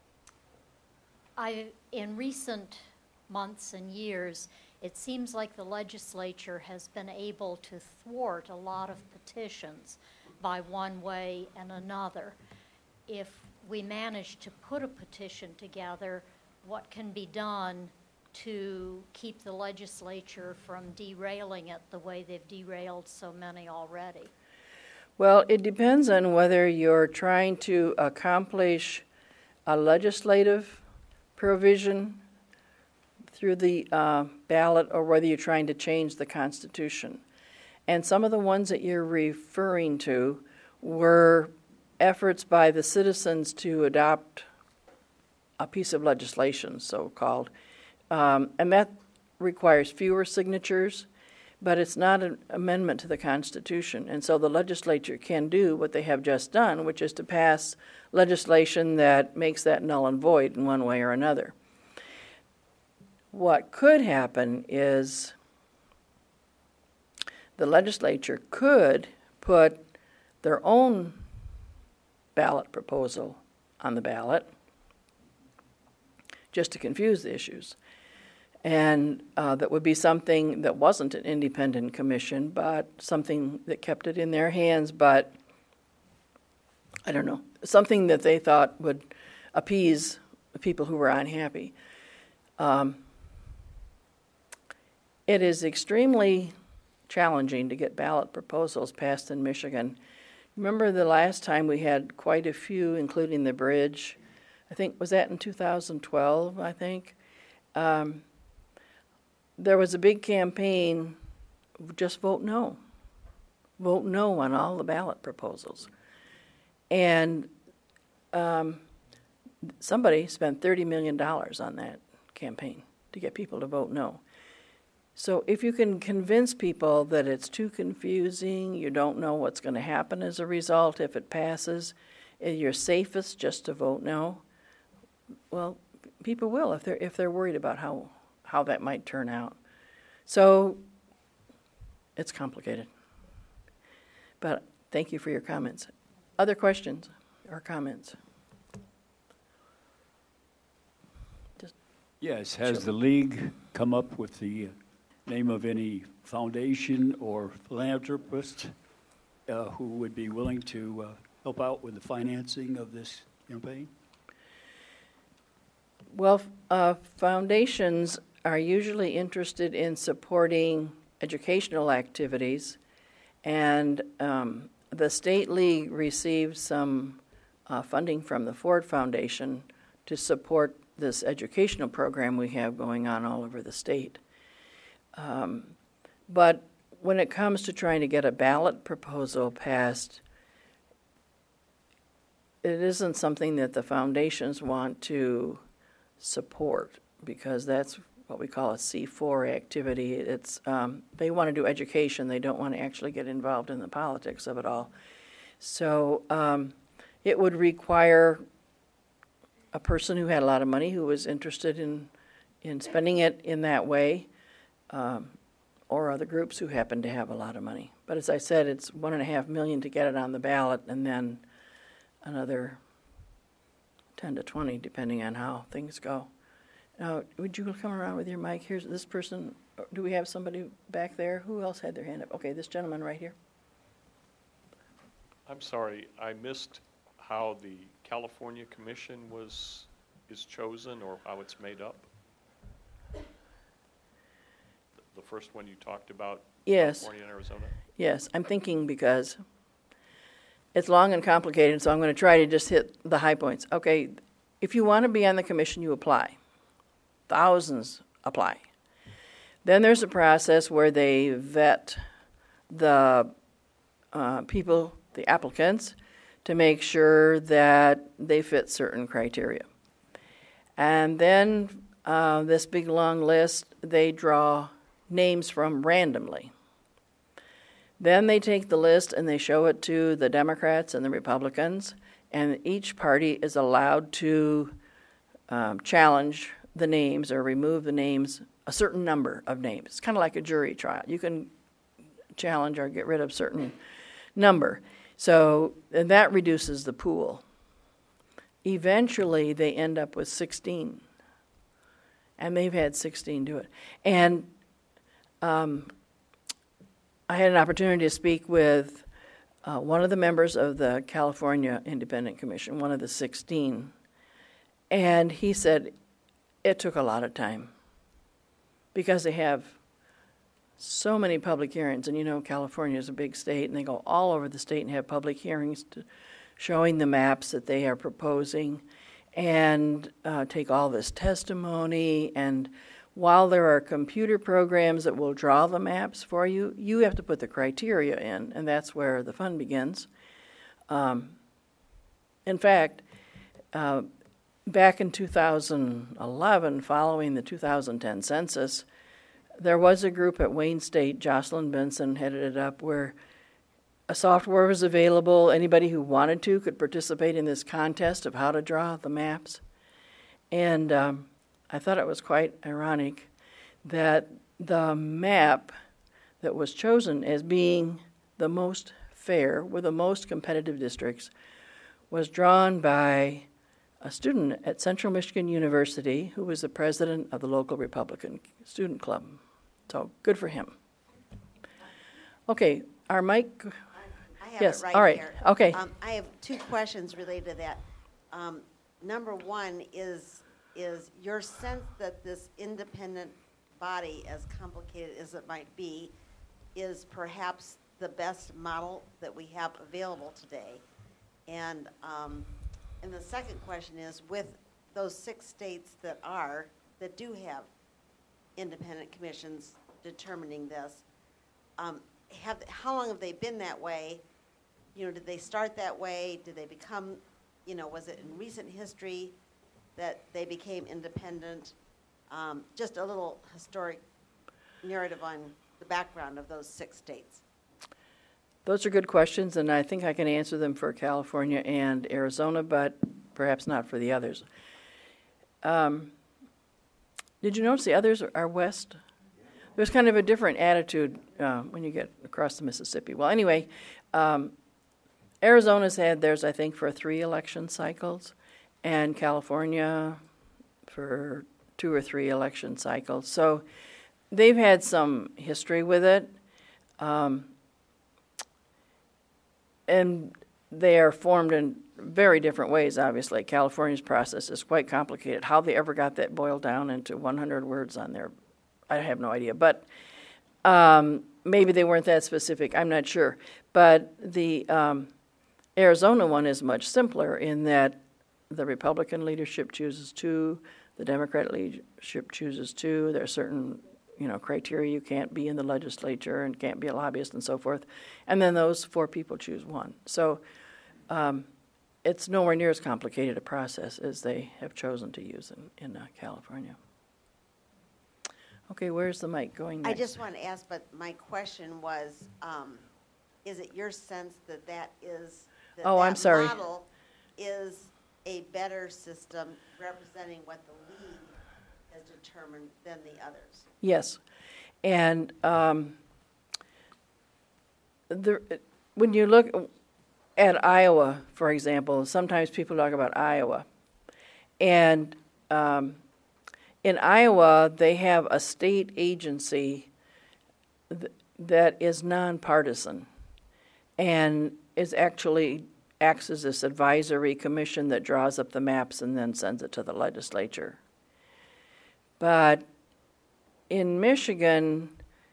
Speaker 4: I, in recent months and years, it seems like the legislature has been able to thwart a lot of petitions by one way and another. If we manage to put a petition together, what can be done to keep the legislature from derailing it the way they've derailed so many already?
Speaker 2: Well, it depends on whether you're trying to accomplish a legislative provision through the uh, ballot or whether you're trying to change the Constitution. And some of the ones that you're referring to were efforts by the citizens to adopt a piece of legislation, so-called. Um, and that requires fewer signatures, but it's not an amendment to the Constitution. And so the legislature can do what they have just done, which is to pass legislation that makes that null and void in one way or another. What could happen is the legislature could put their own ballot proposal on the ballot just to confuse the issues. And uh, that would be something that wasn't an independent commission, but something that kept it in their hands, but I don't know, something that they thought would appease the people who were unhappy. Um, it is extremely challenging to get ballot proposals passed in Michigan. Remember the last time we had quite a few, including the bridge? I think, was that in two thousand twelve, I think? Um, there was a big campaign, just vote no. Vote no on all the ballot proposals. And um, somebody spent thirty million dollars on that campaign to get people to vote no. So if you can convince people that it's too confusing, you don't know what's going to happen as a result if it passes, you're safest just to vote no, well, people will if they're if they're worried about how, how that might turn out. So it's complicated. But thank you for your comments. Other questions or comments? Just
Speaker 5: Yes, has
Speaker 2: Sure.
Speaker 5: the league come up with the name of any foundation or philanthropist uh, who would be willing to uh, help out with the financing of this campaign?
Speaker 2: Well, uh, foundations are usually interested in supporting educational activities, and um, the State League received some uh, funding from the Ford Foundation to support this educational program we have going on all over the state. Um, but when it comes to trying to get a ballot proposal passed, it isn't something that the foundations want to support, because that's what we call a C four activity. It's um, they want to do education. They don't want to actually get involved in the politics of it all. So um, it would require a person who had a lot of money, who was interested in in spending it in that way, um, or other groups who happen to have a lot of money. But as I said, it's one and a half million to get it on the ballot, and then another ten to twenty, depending on how things go. Now, would you come around with your mic? Here's this person. Do we have somebody back there? Who else had their hand up? Okay, this gentleman right here.
Speaker 6: I'm sorry, I missed how the California Commission was, is chosen, or how it's made up. The first one you talked about,
Speaker 2: Yes.
Speaker 6: California and Arizona?
Speaker 2: Yes, I'm thinking because it's long and complicated, so I'm going to try to just hit the high points. Okay, if you want to be on the commission, you apply. Thousands apply. Then there's a process where they vet the uh, people, the applicants, to make sure that they fit certain criteria. And then uh, this big long list, they draw names from randomly. Then they take the list and they show it to the Democrats and the Republicans, and each party is allowed to um, challenge the names or remove the names, a certain number of names. It's kind of like a jury trial. You can challenge or get rid of certain number. So and that reduces the pool. Eventually, they end up with sixteen, and they've had sixteen do it. And um, I had an opportunity to speak with uh, one of the members of the California Independent Commission, one of the sixteen, and he said it took a lot of time because they have so many public hearings, and you know California is a big state, and they go all over the state and have public hearings to, showing the maps that they are proposing, and uh, take all this testimony. And while there are computer programs that will draw the maps for you, you have to put the criteria in, and that's where the fun begins. Um, in fact, uh, back in two thousand eleven, following the two thousand ten census, there was a group at Wayne State, Jocelyn Benson headed it up, where a software was available. Anybody who wanted to could participate in this contest of how to draw the maps. And um, I thought it was quite ironic that the map that was chosen as being the most fair, with the most competitive districts, was drawn by a student at Central Michigan University who was the president of the local Republican Student Club. So good for him. Okay, our mic.
Speaker 7: I have
Speaker 2: Yes,
Speaker 7: it right
Speaker 2: all right,
Speaker 7: here.
Speaker 2: okay.
Speaker 7: Um, I have two questions related to that. Um, number one is, is your sense that this independent body, as complicated as it might be, is perhaps the best model that we have available today? And, um, and the second question is, with those six states that are, that do have independent commissions determining this, um, have, how long have they been that way? You know, did they start that way? Did they become, you know, was it in recent history that they became independent? Um, just a little historic narrative on the background of those six states.
Speaker 2: Those are good questions, and I think I can answer them for California and Arizona, but perhaps not for the others. Um, did you notice the others are west? there's kind of a different attitude uh, when you get across the Mississippi. Well, anyway, um, Arizona's had theirs, I think, for three election cycles, and California for two or three election cycles. So they've had some history with it. Um, and they are formed in very different ways, obviously. California's process is quite complicated. How they ever got that boiled down into one hundred words on there, I have no idea. But um, maybe they weren't that specific. I'm not sure. But the um, Arizona one is much simpler in that the Republican leadership chooses two, the Democrat leadership chooses two. There are certain, you know, criteria. You can't be in the legislature and can't be a lobbyist and so forth. And then those four people choose one. So um, it's nowhere near as complicated a process as they have chosen to use in, in uh, California. Okay, where's the mic going next?
Speaker 7: I just want to ask, but my question was, um, is it your sense that that is, that
Speaker 2: Oh,
Speaker 7: that
Speaker 2: I'm sorry.
Speaker 7: model is a better system representing what the league has determined than the others?
Speaker 2: Yes. And um, the, when you look at Iowa, for example, sometimes people talk about Iowa. And um, in Iowa, they have a state agency th- that is nonpartisan and is actually acts as this advisory commission that draws up the maps and then sends it to the legislature. But in Michigan,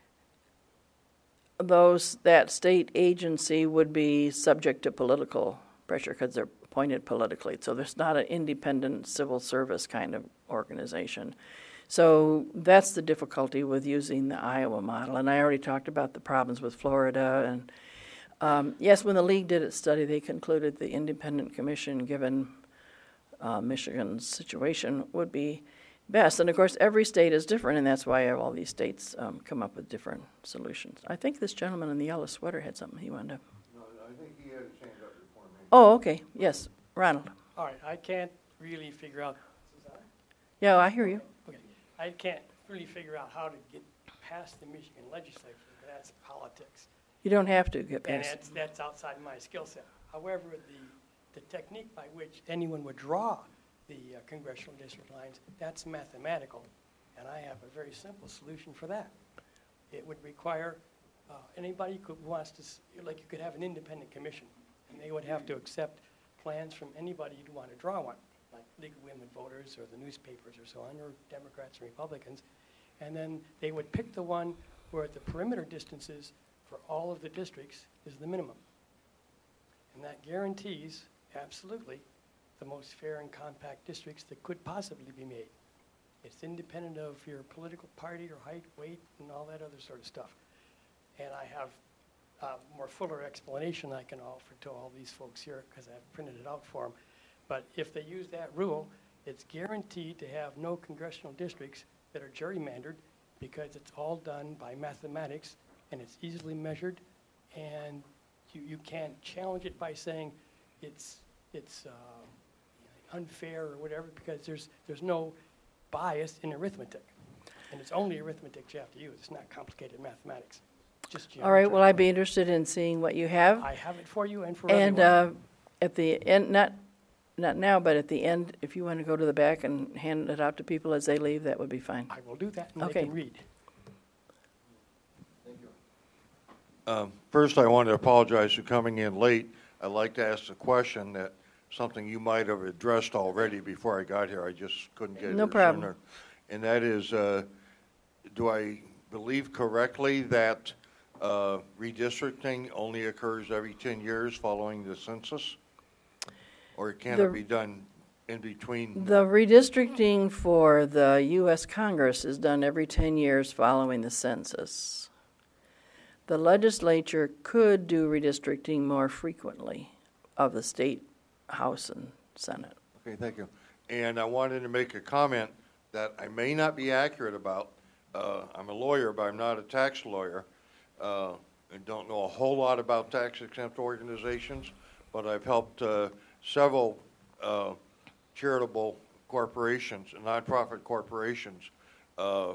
Speaker 2: those that state agency would be subject to political pressure because they're appointed politically. So there's not an independent civil service kind of organization. So that's the difficulty with using the Iowa model. And I already talked about the problems with Florida. And um, yes, when the league did its study, they concluded the independent commission, given uh, Michigan's situation, would be best. And of course, every state is different, and that's why all these states um, come up with different solutions. I think this gentleman in the yellow sweater had something he wanted to.
Speaker 8: No, I think he had his hand up before me.
Speaker 2: Oh, okay. Yes, Ronald.
Speaker 9: All right, I can't really figure out,
Speaker 2: Yeah, I hear you.
Speaker 9: okay, I can't really figure out how to get past the Michigan legislature. That's politics,
Speaker 2: You don't have to get
Speaker 9: and
Speaker 2: past.
Speaker 9: that's, that's outside my skill set. However, the, the technique by which anyone would draw the uh, congressional district lines, that's mathematical, and I have a very simple solution for that. It would require uh, anybody who wants to, s- like you could have an independent commission, and they would have to accept plans from anybody who'd want to draw one, like League of Women Voters or the newspapers or so on, or Democrats and Republicans, and then they would pick the one where the perimeter distances for all of the districts is the minimum. And that guarantees, absolutely, the most fair and compact districts that could possibly be made. It's independent of your political party or height, weight, and all that other sort of stuff. And I have a more fuller explanation I can offer to all these folks here because I've printed it out for them. But if they use that rule, it's guaranteed to have no congressional districts that are gerrymandered because it's all done by mathematics and it's easily measured, and you, you can't challenge it by saying it's it's uh, unfair or whatever, because there's there's no bias in arithmetic, and it's only arithmetic you have to use. It's not complicated mathematics. Just
Speaker 2: All right.
Speaker 9: geometry.
Speaker 2: Well, I'd be interested in seeing what you have.
Speaker 9: I have it for you and for
Speaker 2: And
Speaker 9: everyone.
Speaker 2: uh, at the end, not not now, but at the end, if you want to go to the back and hand it out to people as they leave, that would be fine.
Speaker 9: I will do that, and
Speaker 2: Okay.
Speaker 9: they can read.
Speaker 8: Um, First, I want to apologize for coming in late. I'd like to ask a question that, something you might have addressed already before I got here. I just couldn't get
Speaker 2: No
Speaker 8: here
Speaker 2: problem.
Speaker 8: sooner. And that is, uh, do I believe correctly that uh, redistricting only occurs every ten years following the census? Or can
Speaker 2: The-
Speaker 8: it be done in between?
Speaker 2: The redistricting for the U S Congress is done every ten years following the census. The legislature could do redistricting more frequently of the state House and Senate.
Speaker 8: Okay, thank you. And I wanted to make a comment that I may not be accurate about. Uh, I'm a lawyer, but I'm not a tax lawyer. Uh, I don't know a whole lot about tax-exempt organizations, but I've helped uh, several uh, charitable corporations, nonprofit corporations, uh,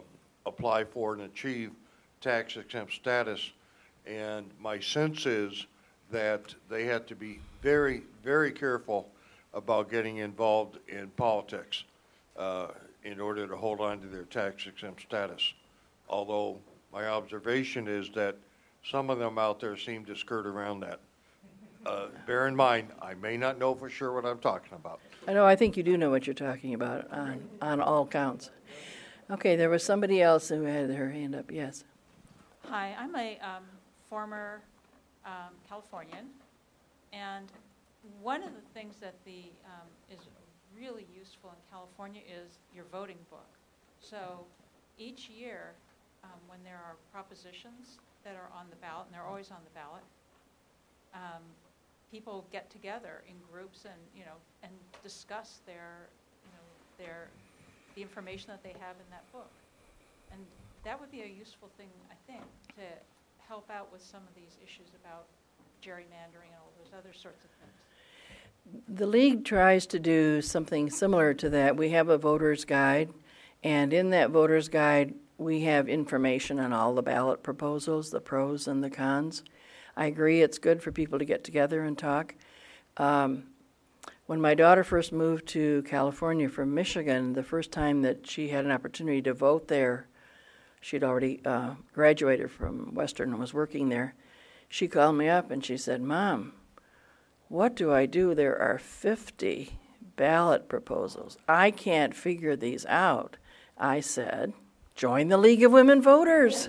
Speaker 8: apply for and achieve tax exempt status. And my sense is that they had to be very, very careful about getting involved in politics uh, in order to hold on to their tax exempt status. Although my observation is that some of them out there seem to skirt around that. Uh, bear in mind, I may not know for sure what I'm talking about.
Speaker 2: I know, I think you do know what you're talking about on, on all counts. Okay, there was somebody else who had their hand up, yes.
Speaker 10: Hi, I'm a um, former um, Californian, and one of the things that the um, is really useful in California is your voting book. So each year, um, when there are propositions that are on the ballot, and they're always on the ballot, um, people get together in groups and, you know, and discuss their, you know, their, the information that they have in that book. And that would be a useful thing, I think, to help out with some of these issues about gerrymandering and all those other sorts of things.
Speaker 2: The league tries to do something similar to that. We have a voter's guide, and in that voter's guide, we have information on all the ballot proposals, the pros and the cons. I agree it's good for people to get together and talk. Um, when my daughter first moved to California from Michigan, the first time that she had an opportunity to vote there, she'd already uh, graduated from Western and was working there. She called me up and she said, "Mom, what do I do? There are fifty ballot proposals. I can't figure these out." I said, "Join the League of Women Voters."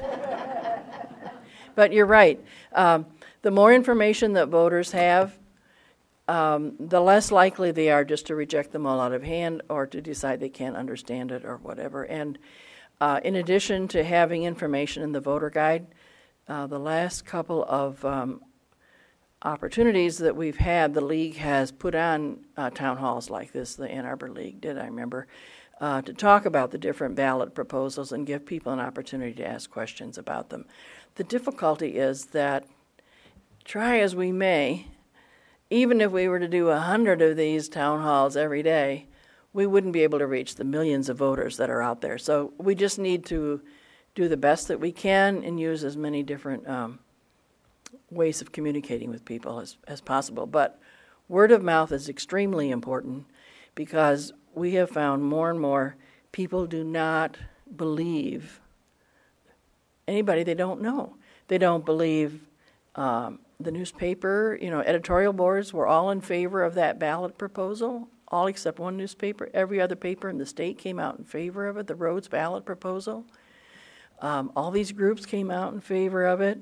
Speaker 2: But you're right. Um, the more information that voters have, um, the less likely they are just to reject them all out of hand or to decide they can't understand it or whatever. And uh, in addition to having information in the voter guide, uh, the last couple of um, opportunities that we've had, the league has put on uh, town halls like this, the Ann Arbor League did, I remember, uh, to talk about the different ballot proposals and give people an opportunity to ask questions about them. The difficulty is that, try as we may, even if we were to do a hundred of these town halls every day, we wouldn't be able to reach the millions of voters that are out there. So we just need to do the best that we can and use as many different um, ways of communicating with people as, as possible. But word of mouth is extremely important because we have found more and more people do not believe anybody they don't know. They don't believe um, the newspaper, you know, editorial boards were all in favor of that ballot proposal, all except one newspaper. Every other paper in the state came out in favor of it, the Rhodes ballot proposal. Um, all these groups came out in favor of it,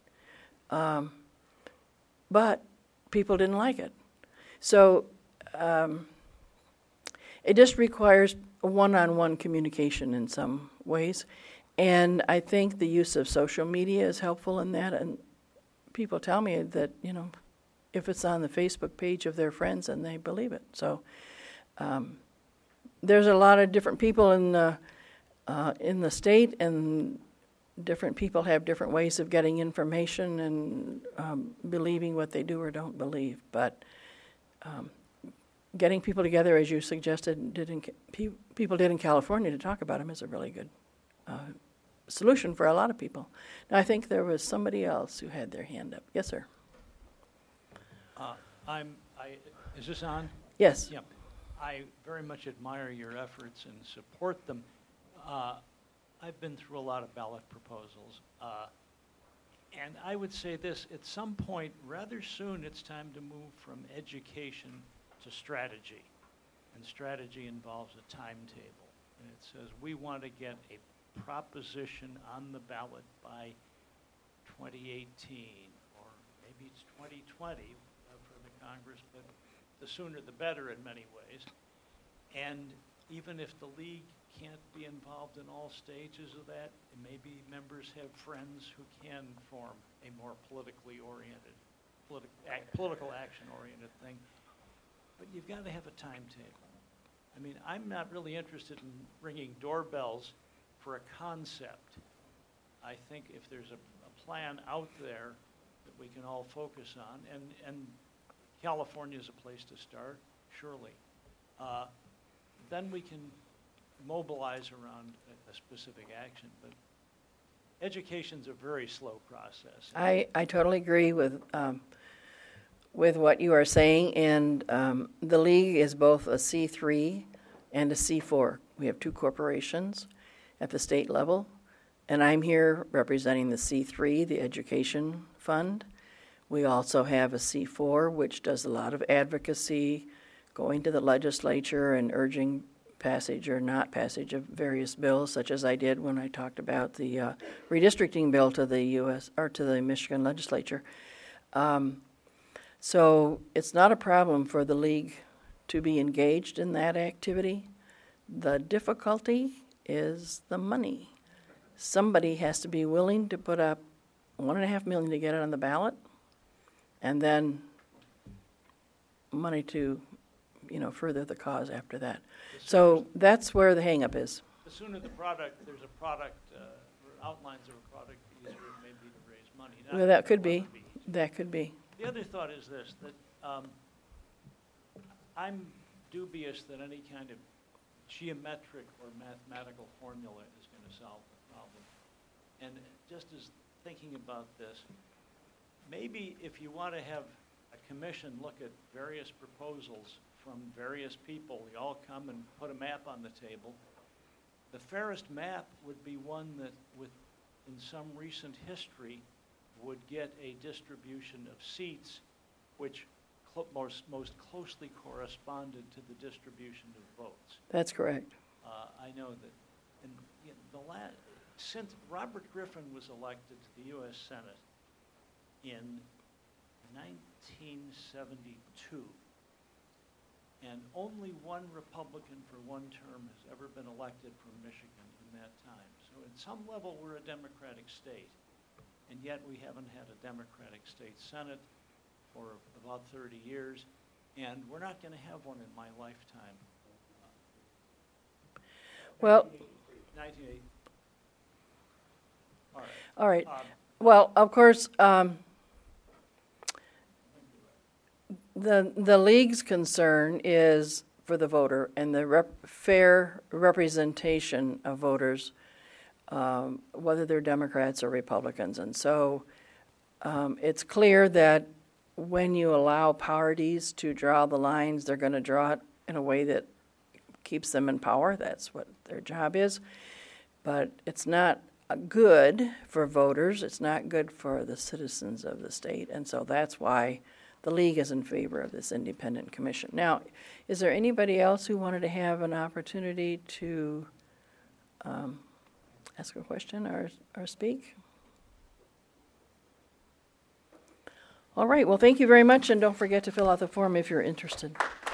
Speaker 2: um, but people didn't like it. So um, it just requires a one-on-one communication in some ways. And I think the use of social media is helpful in that. And people tell me that, you know, if it's on the Facebook page of their friends, and they believe it. So um, there's a lot of different people in the, uh, in the state, and different people have different ways of getting information and um, believing what they do or don't believe. But um, getting people together, as you suggested, did in, pe- people did in California to talk about them is a really good uh, solution for a lot of people. Now, I think there was somebody else who had their hand up. Yes, sir.
Speaker 11: Uh, I'm. I, is this on?
Speaker 2: Yes.
Speaker 11: Yep. I very much admire your efforts and support them. Uh, I've been through a lot of ballot proposals, uh, and I would say this: at some point, rather soon, it's time to move from education to strategy, and strategy involves a timetable. And it says we want to get a proposition on the ballot by twenty eighteen, or maybe it's twenty twenty uh, for the Congress, but the sooner the better in many ways. And even if the league can't be involved in all stages of that, maybe members have friends who can form a more politically oriented, politi- act, political action-oriented thing. But you've got to have a timetable. I mean, I'm not really interested in ringing doorbells for a concept. I think if there's a, a plan out there that we can all focus on, and, and California is a place to start, surely, uh, then we can mobilize around a, a specific action, but education's a very slow process.
Speaker 2: I, I totally agree with um, with what you are saying, and um, the league is both a C three and a C four. We have two corporations at the state level, and I'm here representing the C three, the Education Fund. We also have a C four, which does a lot of advocacy, going to the legislature and urging passage or not passage of various bills, such as I did when I talked about the uh, redistricting bill to the U S or to the Michigan legislature. Um, so it's not a problem for the league to be engaged in that activity. The difficulty is the money. Somebody has to be willing to put up one and a half million to get it on the ballot, and then money to, you know, further the cause after that. So that's where the hang-up is.
Speaker 11: The sooner the product, there's a product, uh, or outlines of a product, the easier it may be to raise money. Not
Speaker 2: Well, that could
Speaker 11: want
Speaker 2: be.
Speaker 11: to be.
Speaker 2: That could be.
Speaker 11: The other thought is this, that um, I'm dubious that any kind of geometric or mathematical formula is going to solve the problem. And just as thinking about this, maybe if you want to have a commission look at various proposals from various people, they all come and put a map on the table, the fairest map would be one that, with in some recent history, would get a distribution of seats which cl- most, most closely corresponded to the distribution of votes.
Speaker 2: That's correct.
Speaker 11: Uh, I know that in, in the la- since Robert Griffin was elected to the U S Senate in nineteen seventy-two, and only one Republican for one term has ever been elected from Michigan in that time. So at some level, we're a Democratic state. And yet we haven't had a Democratic state Senate for about thirty years, and we're not going to have one in my lifetime.
Speaker 2: Well,
Speaker 11: nineteen eighty. All right.
Speaker 2: all right.
Speaker 11: Um,
Speaker 2: Well, of course, um, the the league's concern is for the voter and the rep- fair representation of voters, um, whether they're Democrats or Republicans. And so um, it's clear that when you allow parties to draw the lines, they're going to draw it in a way that keeps them in power. That's what their job is. But it's not good for voters. It's not good for the citizens of the state. And so that's why the league is in favor of this independent commission. Now, is there anybody else who wanted to have an opportunity to um, ask a question or, or speak? All right. Well, thank you very much, and don't forget to fill out the form if you're interested.